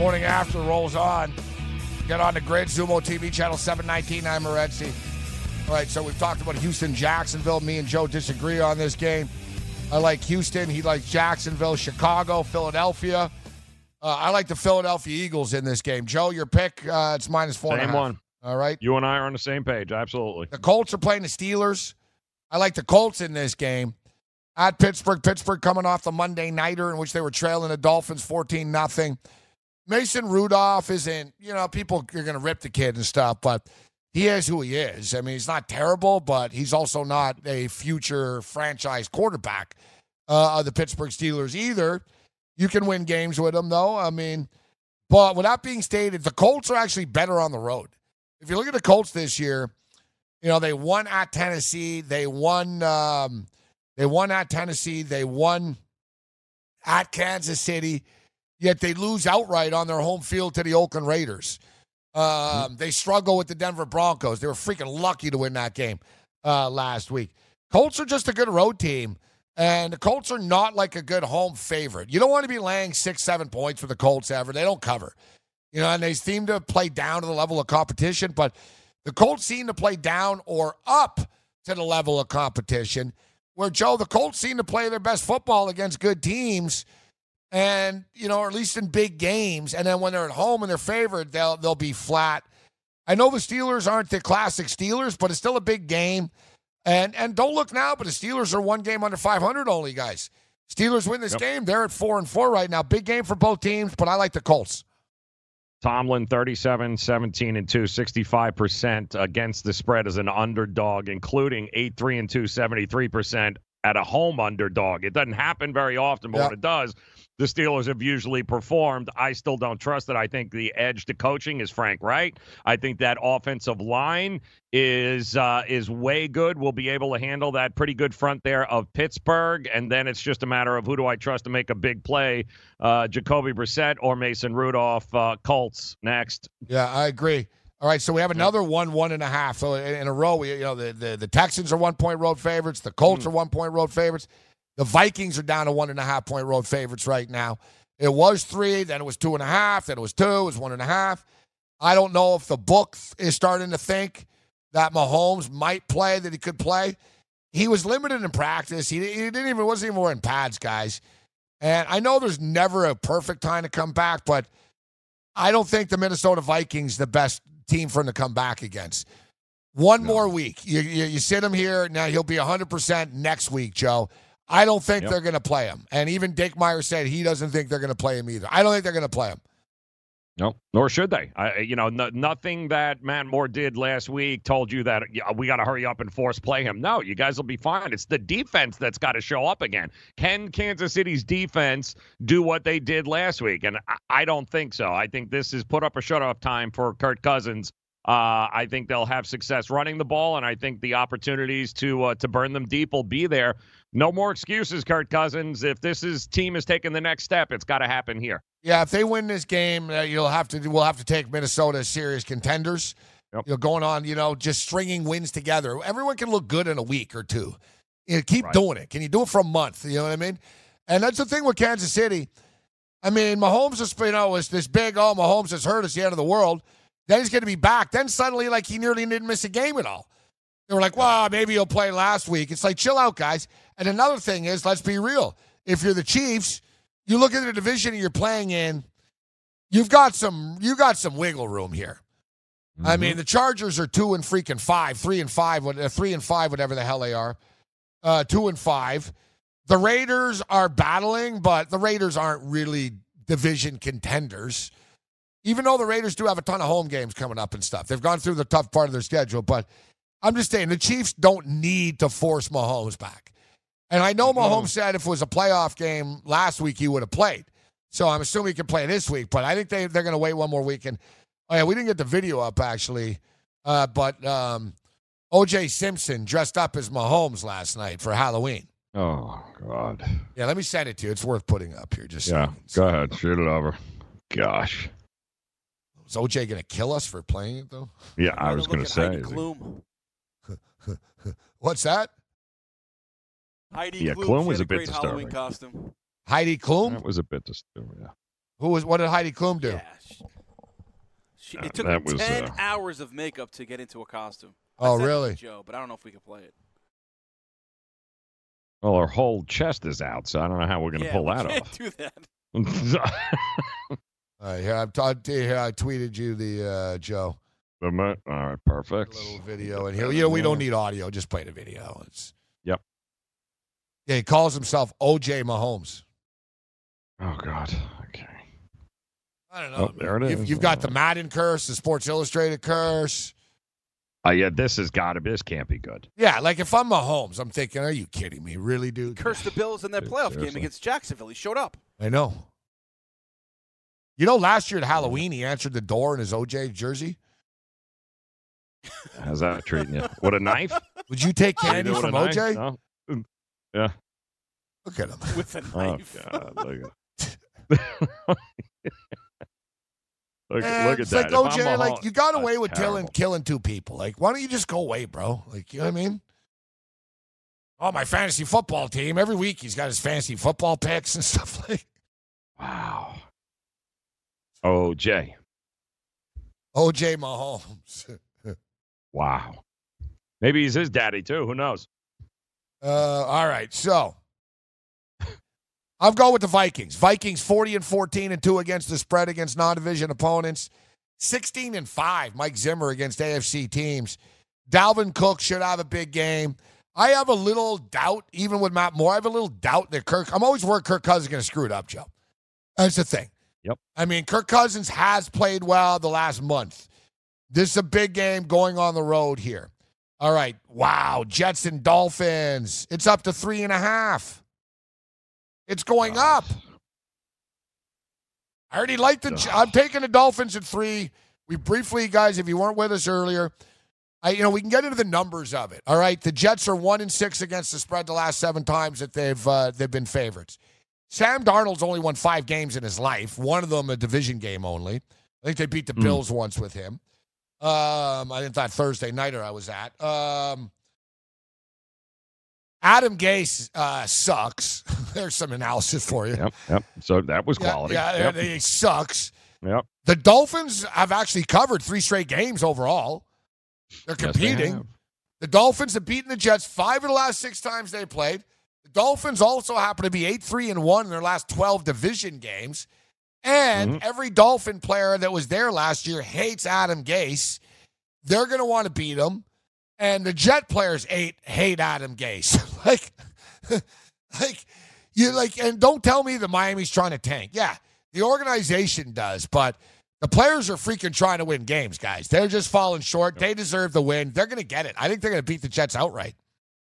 Morning After rolls on. Get on the grid, Zumo TV, channel 719. I'm Morency. All right, so we've talked about Houston, Jacksonville. Me and Joe disagree on this game. I like Houston. He likes Jacksonville, Chicago, Philadelphia. I like the Philadelphia Eagles in this game. Joe, your pick, it's -4.5. Same one. All right. You and I are on the same page. Absolutely. The Colts are playing the Steelers. I like the Colts in this game. At Pittsburgh. Pittsburgh coming off the Monday Nighter in which they were trailing the Dolphins 14-0. Mason Rudolph isn't, people are going to rip the kid and stuff, but he is who he is. I mean, he's not terrible, but he's also not a future franchise quarterback of the Pittsburgh Steelers either. You can win games with him, though. I mean, but with that being stated, the Colts are actually better on the road. If you look at the Colts this year, they won at Tennessee. They won at Tennessee. They won at Kansas City. Yet they lose outright on their home field to the Oakland Raiders. They struggle with the Denver Broncos. They were freaking lucky to win that game last week. Colts are just a good road team, and the Colts are not like a good home favorite. You don't want to be laying 6-7 points for the Colts ever. They don't cover. And they seem to play down to the level of competition, but the Colts seem to play down or up to the level of competition, where, Joe, the Colts seem to play their best football against good teams, and, or at least in big games. And then when they're at home and they're favored, they'll be flat. I know the Steelers aren't the classic Steelers, but it's still a big game. And don't look now, but the Steelers are one game under 500 only, guys. Steelers win this game. They're at 4-4 right now. Big game for both teams, but I like the Colts. Tomlin, 37-17-2, 65% against the spread as an underdog, including 8-3-2, 73% at a home underdog. It doesn't happen very often, but when it does, the Steelers have usually performed. I still don't trust it. I think the edge to coaching is Frank Reich. I think that offensive line is way good. We'll be able to handle that pretty good front there of Pittsburgh, and then it's just a matter of who do I trust to make a big play, Jacoby Brissett or Mason Rudolph. Colts next. Yeah, I agree. All right, so we have another 1.5. So in a row, the Texans are 1-point road favorites. The Colts are 1-point road favorites. The Vikings are down to 1.5-point road favorites right now. It was 3, then it was 2.5, then it was 2, it was 1.5. I don't know if the book is starting to think that Mahomes might play, that he could play. He was limited in practice. He wasn't even wearing pads, guys. And I know there's never a perfect time to come back, but I don't think the Minnesota Vikings the best team for him to come back against. One more week. You sit him here. Now he'll be 100% next week, Joe. I don't think they're going to play him. And even Dick Meyer said he doesn't think they're going to play him either. I don't think they're going to play him. No, nor should they. Nothing that Matt Moore did last week told you that we got to hurry up and force play him. No, you guys will be fine. It's the defense that's got to show up again. Can Kansas City's defense do what they did last week? And I don't think so. I think this is put up or shut off time for Kirk Cousins. I think they'll have success running the ball, and I think the opportunities to burn them deep will be there. No more excuses, Kirk Cousins. If team is taking the next step, it's got to happen here. Yeah, if they win this game, we'll have to take Minnesota as serious contenders. Yep. Going on, just stringing wins together. Everyone can look good in a week or two. Keep doing it. Can you do it for a month? You know what I mean? And that's the thing with Kansas City. I mean, Mahomes is this big. Oh, Mahomes has hurt. It's the end of the world. Then he's going to be back. Then suddenly, he nearly didn't miss a game at all. They were like, well, maybe he'll play last week. It's like, chill out, guys. And another thing is, let's be real. If you're the Chiefs, you look at the division you're playing in, you got some wiggle room here. Mm-hmm. I mean, the Chargers are 2-5, 3-5, whatever the hell they are. 2-5. The Raiders are battling, but the Raiders aren't really division contenders. Even though the Raiders do have a ton of home games coming up and stuff. They've gone through the tough part of their schedule, but I'm just saying the Chiefs don't need to force Mahomes back. And I know Mahomes said if it was a playoff game last week, he would have played. So I'm assuming he can play this week, but I think they're going to wait one more week. And we didn't get the video up, actually, but O.J. Simpson dressed up as Mahomes last night for Halloween. Oh, God. Yeah, let me send it to you. It's worth putting up here. Go ahead. Shoot it over. Gosh. Is O.J. going to kill us for playing it, though? Yeah, I was going to say. What's that? Heidi Klum was a bit Halloween disturbing. Costume. Heidi Klum? That was a bit disturbing, yeah. What did Heidi Klum do? Yeah, it took her 10 hours of makeup to get into a costume. Oh, I sent it really? to Joe, but I don't know if we can play it. Well, her whole chest is out, so I don't know how we're going to pull that can't off. do that. I tweeted you the Joe. All right, perfect. A little video in here. We don't need audio. Just play the video. Yep. Yeah, he calls himself O.J. Mahomes. Oh, God. Okay. I don't know. Oh, there it is. You've got the Madden curse, the Sports Illustrated curse. Yeah, this has got to be. This can't be good. Yeah, like if I'm Mahomes, I'm thinking, are you kidding me? Really, dude? Curse the Bills in that playoff game against Jacksonville. He showed up. I know. You know, last year at Halloween, he answered the door in his OJ jersey. How's that treating you? With a knife? Would you take candy from OJ? No? Yeah. Look at him. With a knife. Oh, God. Look at it's that. Like OJ, like you got away with killing two people. Like, why don't you just go away, bro? Like, you know what I mean? Oh, my fantasy football team. Every week he's got his fantasy football picks and stuff like. Wow. OJ Mahomes. Wow. Maybe he's his daddy too. Who knows? All right, so I'll go with the Vikings. Vikings 40-14-2 against the spread against non-division opponents. 16-5, Mike Zimmer against AFC teams. Dalvin Cook should have a big game. I have a little doubt, even with Matt Moore, I have a little doubt that I'm always worried Kirk Cousins is going to screw it up, Joe. That's the thing. Yep. I mean, Kirk Cousins has played well the last month. This is a big game going on the road here. All right. Wow. Jets and Dolphins. It's up to 3.5. It's going up. I already like I'm taking the Dolphins at 3. We briefly, guys, if you weren't with us earlier, we can get into the numbers of it. All right. The Jets are 1-6 against the spread the last 7 times that they've been favorites. Sam Darnold's only won 5 games in his life. One of them a division game only. I think they beat the Bills once with him. I think that Thursday nighter I was at. Adam Gase sucks. There's some analysis for you. Yep. So that was quality. Yeah, he sucks. Yep. The Dolphins have actually covered 3 straight games overall. They're competing. Yes, the Dolphins have beaten the Jets 5 of the last 6 times they played. The Dolphins also happen to be 8-3-1 in their last 12 division games. And every Dolphin player that was there last year hates Adam Gase. They're going to want to beat him. And the Jet players hate Adam Gase. And don't tell me that Miami's trying to tank. Yeah, the organization does, but the players are freaking trying to win games, guys. They're just falling short. They deserve the win. They're going to get it. I think they're going to beat the Jets outright.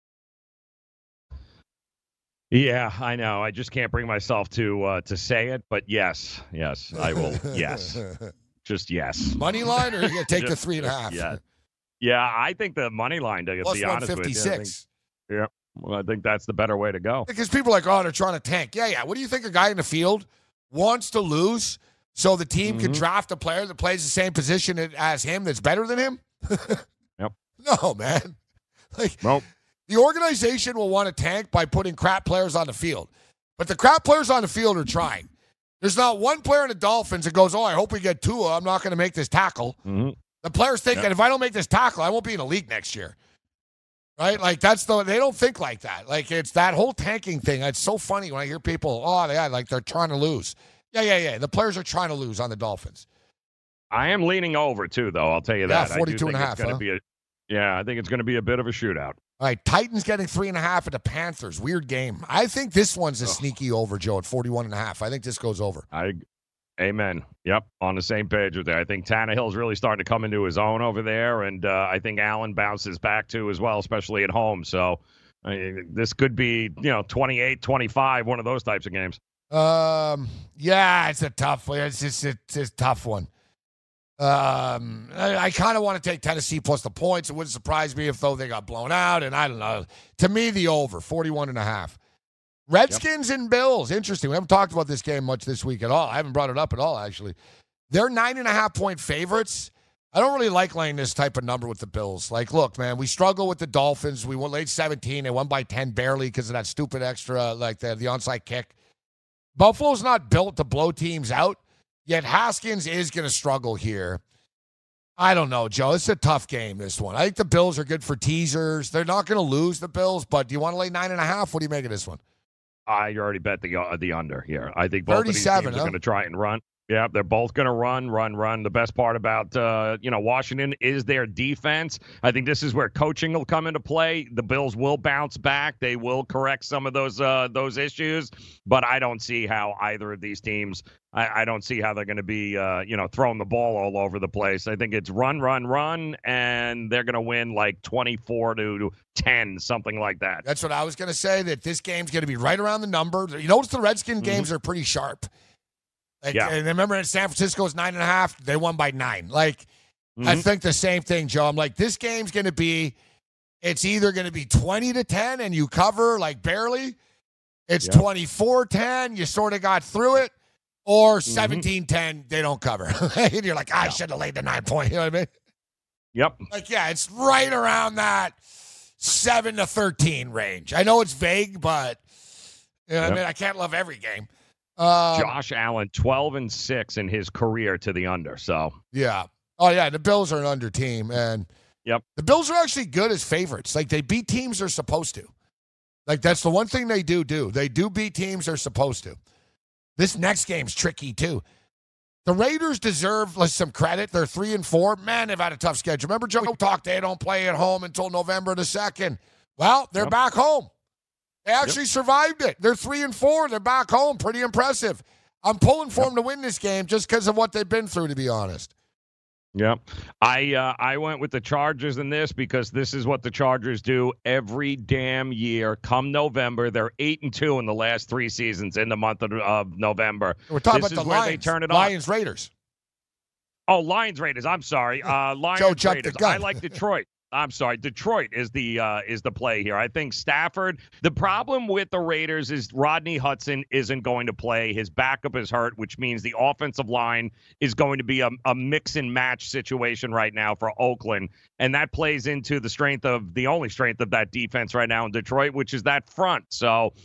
Yeah, I know. I just can't bring myself to say it, but yes, I will. Yes, just yes. Money line, or you going to take the 3.5? Yeah. I think the money line. To plus be honest with you, 156. I think that's the better way to go. Because people are like, oh, they're trying to tank. Yeah. What do you think a guy in the field wants to lose so the team can draft a player that plays the same position as him that's better than him? Yep. No, man. Nope. The organization will want to tank by putting crap players on the field. But the crap players on the field are trying. There's not one player in the Dolphins that goes, oh, I hope we get Tua. I'm not going to make this tackle. The players think that if I don't make this tackle, I won't be in the league next year. Right? They don't think like that. It's that whole tanking thing. It's so funny when I hear people, they're trying to lose. Yeah. The players are trying to lose on the Dolphins. I am leaning over, too, though. I'll tell you that. 42.5. I think it's going to be a bit of a shootout. All right, Titans getting 3.5 at the Panthers. Weird game. I think this one's a sneaky over, Joe, at 41.5. I think this goes over. Amen. Yep, on the same page with that. I think Tannehill's really starting to come into his own over there, and I think Allen bounces back too as well, especially at home. So this could be, 28-25, one of those types of games. Yeah, it's a tough one. It's a tough one. I kind of want to take Tennessee plus the points. It wouldn't surprise me if they got blown out, and I don't know. To me, the over, 41.5. Redskins and Bills. Interesting. We haven't talked about this game much this week at all. I haven't brought it up at all, actually. They're 9.5-point favorites. I don't really like laying this type of number with the Bills. Look, man, we struggle with the Dolphins. We went late 17. They won by 10 barely because of that stupid extra, the onside kick. Buffalo's not built to blow teams out. Yet Haskins is going to struggle here. I don't know, Joe. It's a tough game, this one. I think the Bills are good for teasers. They're not going to lose, the Bills, but do you want to lay 9.5? What do you make of this one? I already bet the under here. I think both of these teams are going to try and run. Yeah, they're both going to run. The best part about Washington is their defense. I think this is where coaching will come into play. The Bills will bounce back. They will correct some of those issues, but I don't see how either of these teams. I don't see how they're going to be throwing the ball all over the place. I think it's run, and they're going to win like 24-10, something like that. That's what I was going to say. That this game's going to be right around the number. You notice the Redskin games are pretty sharp. And remember in San Francisco was 9.5. They won by 9. I think the same thing, Joe. I'm like, this game's going to be, it's either going to be 20-10 and you cover barely. It's 24-10. You sort of got through it. Or 17-10, they don't cover. And you're like, I should have laid the 9 point. You know what I mean? Yep. It's right around that 7-13 range. I know it's vague, but I mean, I can't love every game. Josh Allen, 12-6 in his career to the under. So yeah. Oh yeah, the Bills are an under team, and the Bills are actually good as favorites. They beat teams they're supposed to. That's the one thing they do. They do beat teams they're supposed to. This next game's tricky too. The Raiders deserve some credit. They're 3-4. Man, they've had a tough schedule. Remember, Joe talked, they don't play at home until November 2nd. Well, they're back home. They actually survived it. They're 3-4. They're back home. Pretty impressive. I'm pulling for them to win this game just because of what they've been through, to be honest. Yep. I went with the Chargers in this because this is what the Chargers do every damn year. Come November, they're 8-2 in the last 3 seasons in the month of November. We're talking this about the where Lions. They turn it Lions Raiders. Oh, Lions Raiders. I'm sorry. Lions Joe jumped Raiders. the gun. I like Detroit. I'm sorry. Detroit is the play here. I think Stafford. The problem with the Raiders is Rodney Hudson isn't going to play. His backup is hurt, which means the offensive line is going to be a mix and match situation right now for Oakland, and that plays into the only strength of that defense right now in Detroit, which is that front. So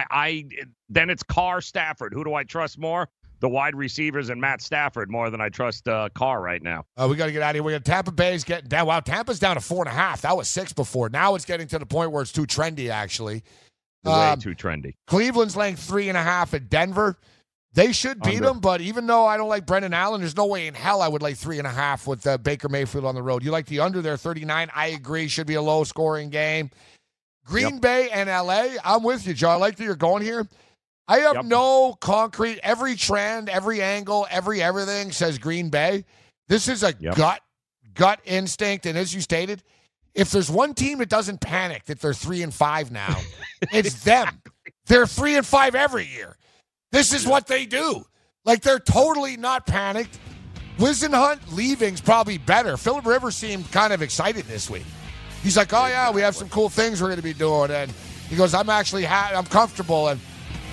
then it's Carr, Stafford. Who do I trust more? The wide receivers and Matt Stafford more than I trust Carr right now. We got to get out of here. Tampa Bay's getting down. Wow, Tampa's down to 4.5. That was 6 before. Now it's getting to the point where it's too trendy, actually. Way too trendy. Cleveland's laying 3.5 at Denver. They should beat them, but even though I don't like Brendan Allen, there's no way in hell I would lay 3.5 with Baker Mayfield on the road. You like the under there, 39. I agree. Should be a low-scoring game. Green Bay and L.A., I'm with you, Joe. I like that you're going here. I have no concrete. Every trend, every angle, everything says Green Bay. This is a gut instinct. And as you stated, if there's one team that doesn't panic that they're 3-5 now, it's them. They're 3-5 every year. This is what they do. They're totally not panicked. Whisenhunt leaving's probably better. Phillip Rivers seemed kind of excited this week. He's like, oh, yeah, we have some cool things we're going to be doing. And he goes, I'm actually I'm comfortable. And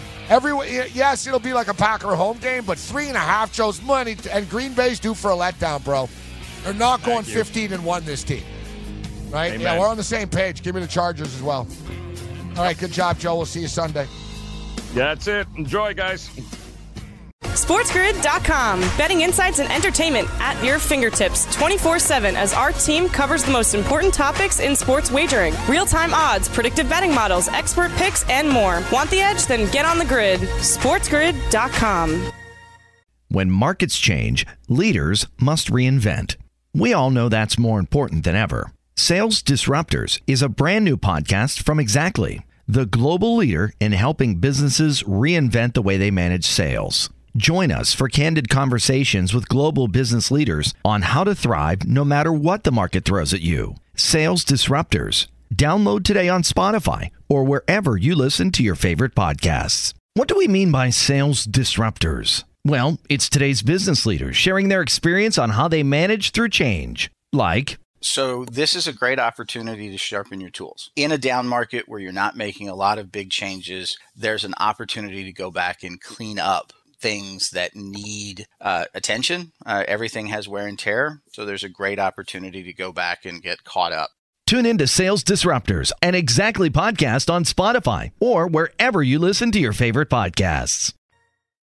yes, it'll be like a Packer home game, but 3.5 Joe's money, and Green Bay's due for a letdown, bro. They're not going 15-1 this team, right? Amen. Yeah, we're on the same page. Give me the Chargers as well. All right, good job, Joe. We'll see you Sunday. Yeah, that's it. Enjoy, guys. SportsGrid.com. Betting insights and entertainment at your fingertips 24/7 as our team covers the most important topics in sports wagering. Real-time odds, predictive betting models, expert picks, and more. Want the edge? Then get on the grid. SportsGrid.com. When markets change, leaders must reinvent. We all know that's more important than ever. Sales Disruptors is a brand new podcast from Exactly, the global leader in helping businesses reinvent the way they manage sales. Join us for candid conversations with global business leaders on how to thrive no matter what the market throws at you. Sales Disruptors. Download today on Spotify or wherever you listen to your favorite podcasts. What do we mean by sales disruptors? Well, it's today's business leaders sharing their experience on how they manage through change. So this is a great opportunity to sharpen your tools. In a down market where you're not making a lot of big changes, there's an opportunity to go back and clean up things that need attention. Everything has wear and tear, so there's a great opportunity to go back and get caught up. Tune in to Sales Disruptors, an Exactly podcast on Spotify or wherever you listen to your favorite podcasts.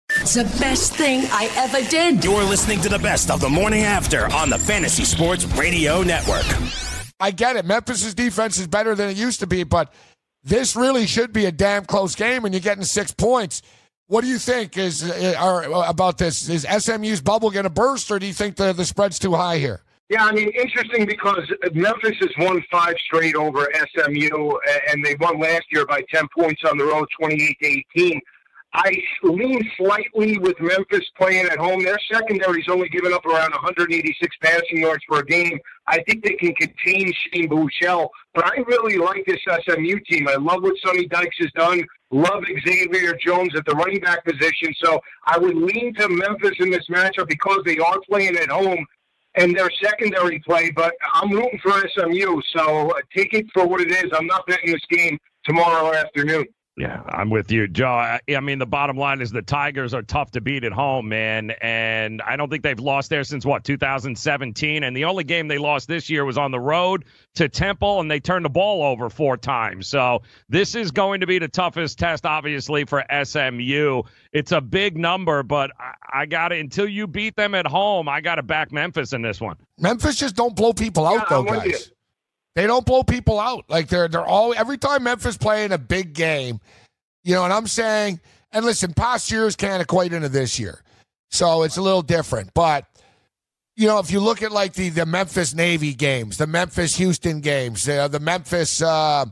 It's the best thing I ever did. You're listening to the best of the morning after on the Fantasy Sports Radio Network. I get it. Memphis' defense is better than it used to be, but this really should be a damn close game, and you're getting 6 points. What do you think about this? Is SMU's bubble going to burst, or do you think the spread's too high here? Yeah, I mean, interesting because Memphis has won 5 straight over SMU, and they won last year by 10 points on the road, 28-18. I lean slightly with Memphis playing at home. Their secondary's only given up around 186 passing yards per game. I think they can contain Shane Buechele, but I really like this SMU team. I love what Sonny Dykes has done. Love Xavier Jones at the running back position. So I would lean to Memphis in this matchup because they are playing at home and their secondary play, but I'm rooting for SMU. So take it for what it is. I'm not betting this game tomorrow afternoon. Yeah, I'm with you, Joe. I mean, the bottom line is the Tigers are tough to beat at home, man. And I don't think they've lost there since, 2017. And the only game they lost this year was on the road to Temple, and they turned the ball over 4 times. So this is going to be the toughest test, obviously, for SMU. It's a big number, but I got to, until you beat them at home, I got to back Memphis in this one. Memphis just don't blow people out, though, guys. They don't blow people out. Like they're all every time Memphis play in a big game, and I'm saying, and listen, past years can't equate into this year. So it's a little different. But, if you look at like the Memphis Navy games, the Memphis Houston games, the Memphis, who was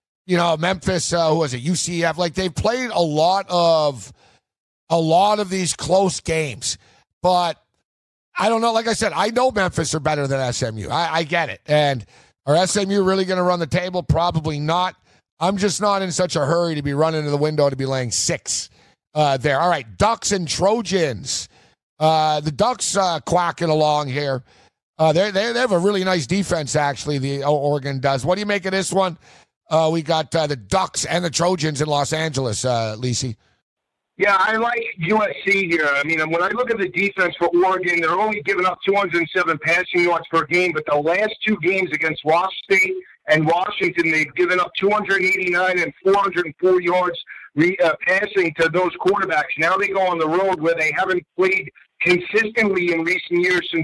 it, UCF, like they've played a lot of these close games. But I don't know. Like I said, I know Memphis are better than SMU. I get it. And are SMU really going to run the table? Probably not. I'm just not in such a hurry to be running to the window to be laying 6 there. All right, Ducks and Trojans. The Ducks quacking along here. They have a really nice defense, actually, the Oregon does. What do you make of this one? We got the Ducks and the Trojans in Los Angeles, Lisi. Yeah, I like USC here. I mean, when I look at the defense for Oregon, they're only giving up 207 passing yards per game, but the last 2 games against Washington State and Washington, they've given up 289 and 404 yards passing to those quarterbacks. Now they go on the road where they haven't played consistently in recent years since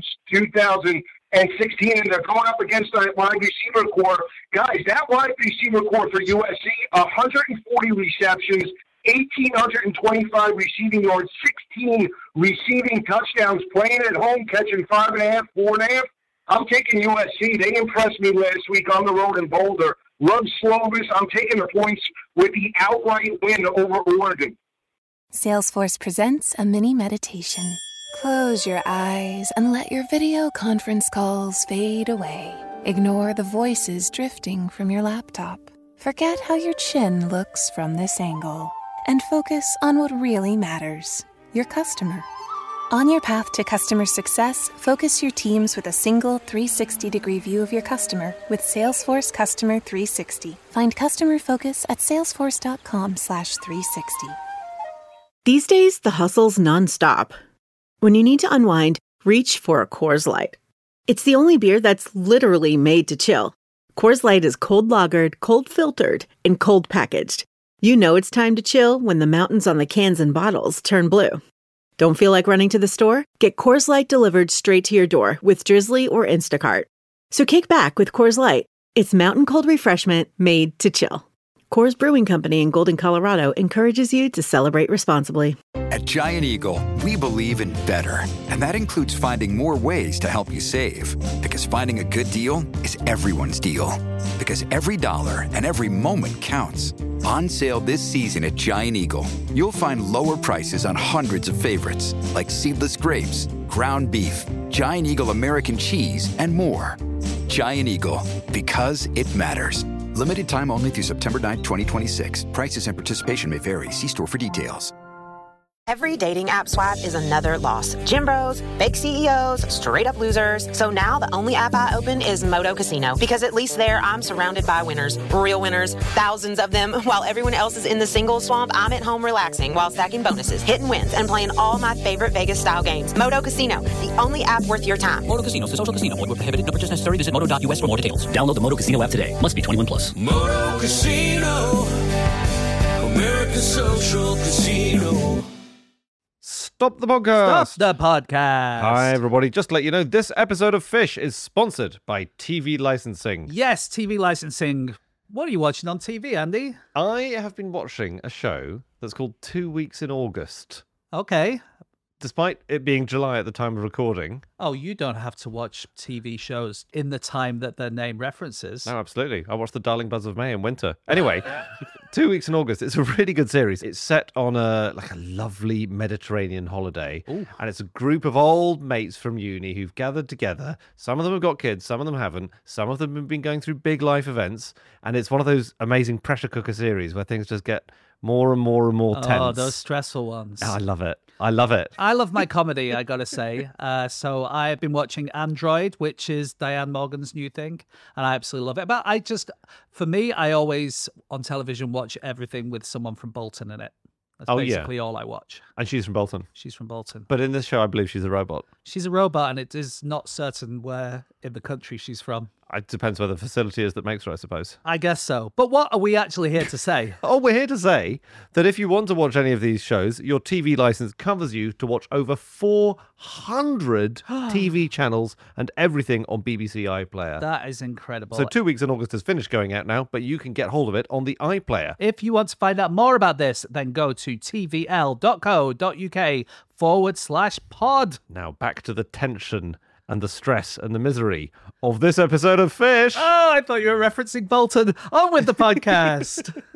2016, and they're going up against a wide receiver core. Guys, that wide receiver core for USC, 140 receptions, 1,825 receiving yards, 16 receiving touchdowns, playing at home, catching 5.5, 4.5. I'm taking USC. They impressed me last week on the road in Boulder. Love Slovis. I'm taking the points with the outright win over Oregon. Salesforce presents a mini meditation. Close your eyes and let your video conference calls fade away. Ignore the voices drifting from your laptop. Forget how your chin looks from this angle. And focus on what really matters, your customer. On your path to customer success, focus your teams with a single 360-degree view of your customer with Salesforce Customer 360. Find customer focus at salesforce.com/360. These days, the hustle's nonstop. When you need to unwind, reach for a Coors Light. It's the only beer that's literally made to chill. Coors Light is cold lagered, cold filtered, and cold packaged. You know it's time to chill when the mountains on the cans and bottles turn blue. Don't feel like running to the store? Get Coors Light delivered straight to your door with Drizzly or Instacart. So kick back with Coors Light. It's mountain cold refreshment made to chill. Coors Brewing Company in Golden, Colorado encourages you to celebrate responsibly. At Giant Eagle, we believe in better. And that includes finding more ways to help you save. Because finding a good deal is everyone's deal. Because every dollar and every moment counts. On sale this season at Giant Eagle, you'll find lower prices on hundreds of favorites, like seedless grapes, ground beef, Giant Eagle American cheese, and more. Giant Eagle, because it matters. Limited time only through September 9, 2026. Prices and participation may vary. See store for details. Every dating app swipe is another loss. Gym bros, fake CEOs, straight up losers. So now the only app I open is Moto Casino, because at least there I'm surrounded by winners, real winners, thousands of them. While everyone else is in the single swamp, I'm at home relaxing while stacking bonuses, hitting wins, and playing all my favorite Vegas style games. Moto Casino, the only app worth your time. Moto Casino, social casino. Void where prohibited. No purchase necessary. Visit moto.us for more details. Download the Moto Casino app today. Must be 21 plus. Moto Casino, American Social Casino. Stop the podcast. Stop the podcast. Hi, everybody. Just to let you know, this episode of Fish is sponsored by TV Licensing. Yes, TV Licensing. What are you watching on TV, Andy? I have been watching a show that's called 2 Weeks in August. Okay. Despite it being July at the time of recording. Oh, you don't have to watch TV shows in the time that their name references. No, absolutely. I watched The Darling Buzz of May in winter. Anyway, 2 Weeks in August. It's a really good series. It's set on a lovely Mediterranean holiday. Ooh. And it's a group of old mates from uni who've gathered together. Some of them have got kids, some of them haven't. Some of them have been going through big life events. And it's one of those amazing pressure cooker series where things just get more and more and more tense. Oh, those stressful ones. Oh, I love it. I love it. I love my comedy, I gotta say. So I've been watching Android, which is Diane Morgan's new thing, and I absolutely love it. But for me, I always on television watch everything with someone from Bolton in it. That's basically all I watch. And she's from Bolton. She's from Bolton. But in this show, I believe she's a robot. She's a robot, and it is not certain where in the country she's from. It depends where the facility is that makes her, I suppose. I guess so. But what are we actually here to say? We're here to say that if you want to watch any of these shows, your TV license covers you to watch over 400 TV channels and everything on BBC iPlayer. That is incredible. So 2 Weeks in August has finished going out now, but you can get hold of it on the iPlayer. If you want to find out more about this, then go to tvl.co.uk/pod. Now back to the tension and the stress and the misery of this episode of Fish. Oh, I thought you were referencing Bolton. On with the podcast.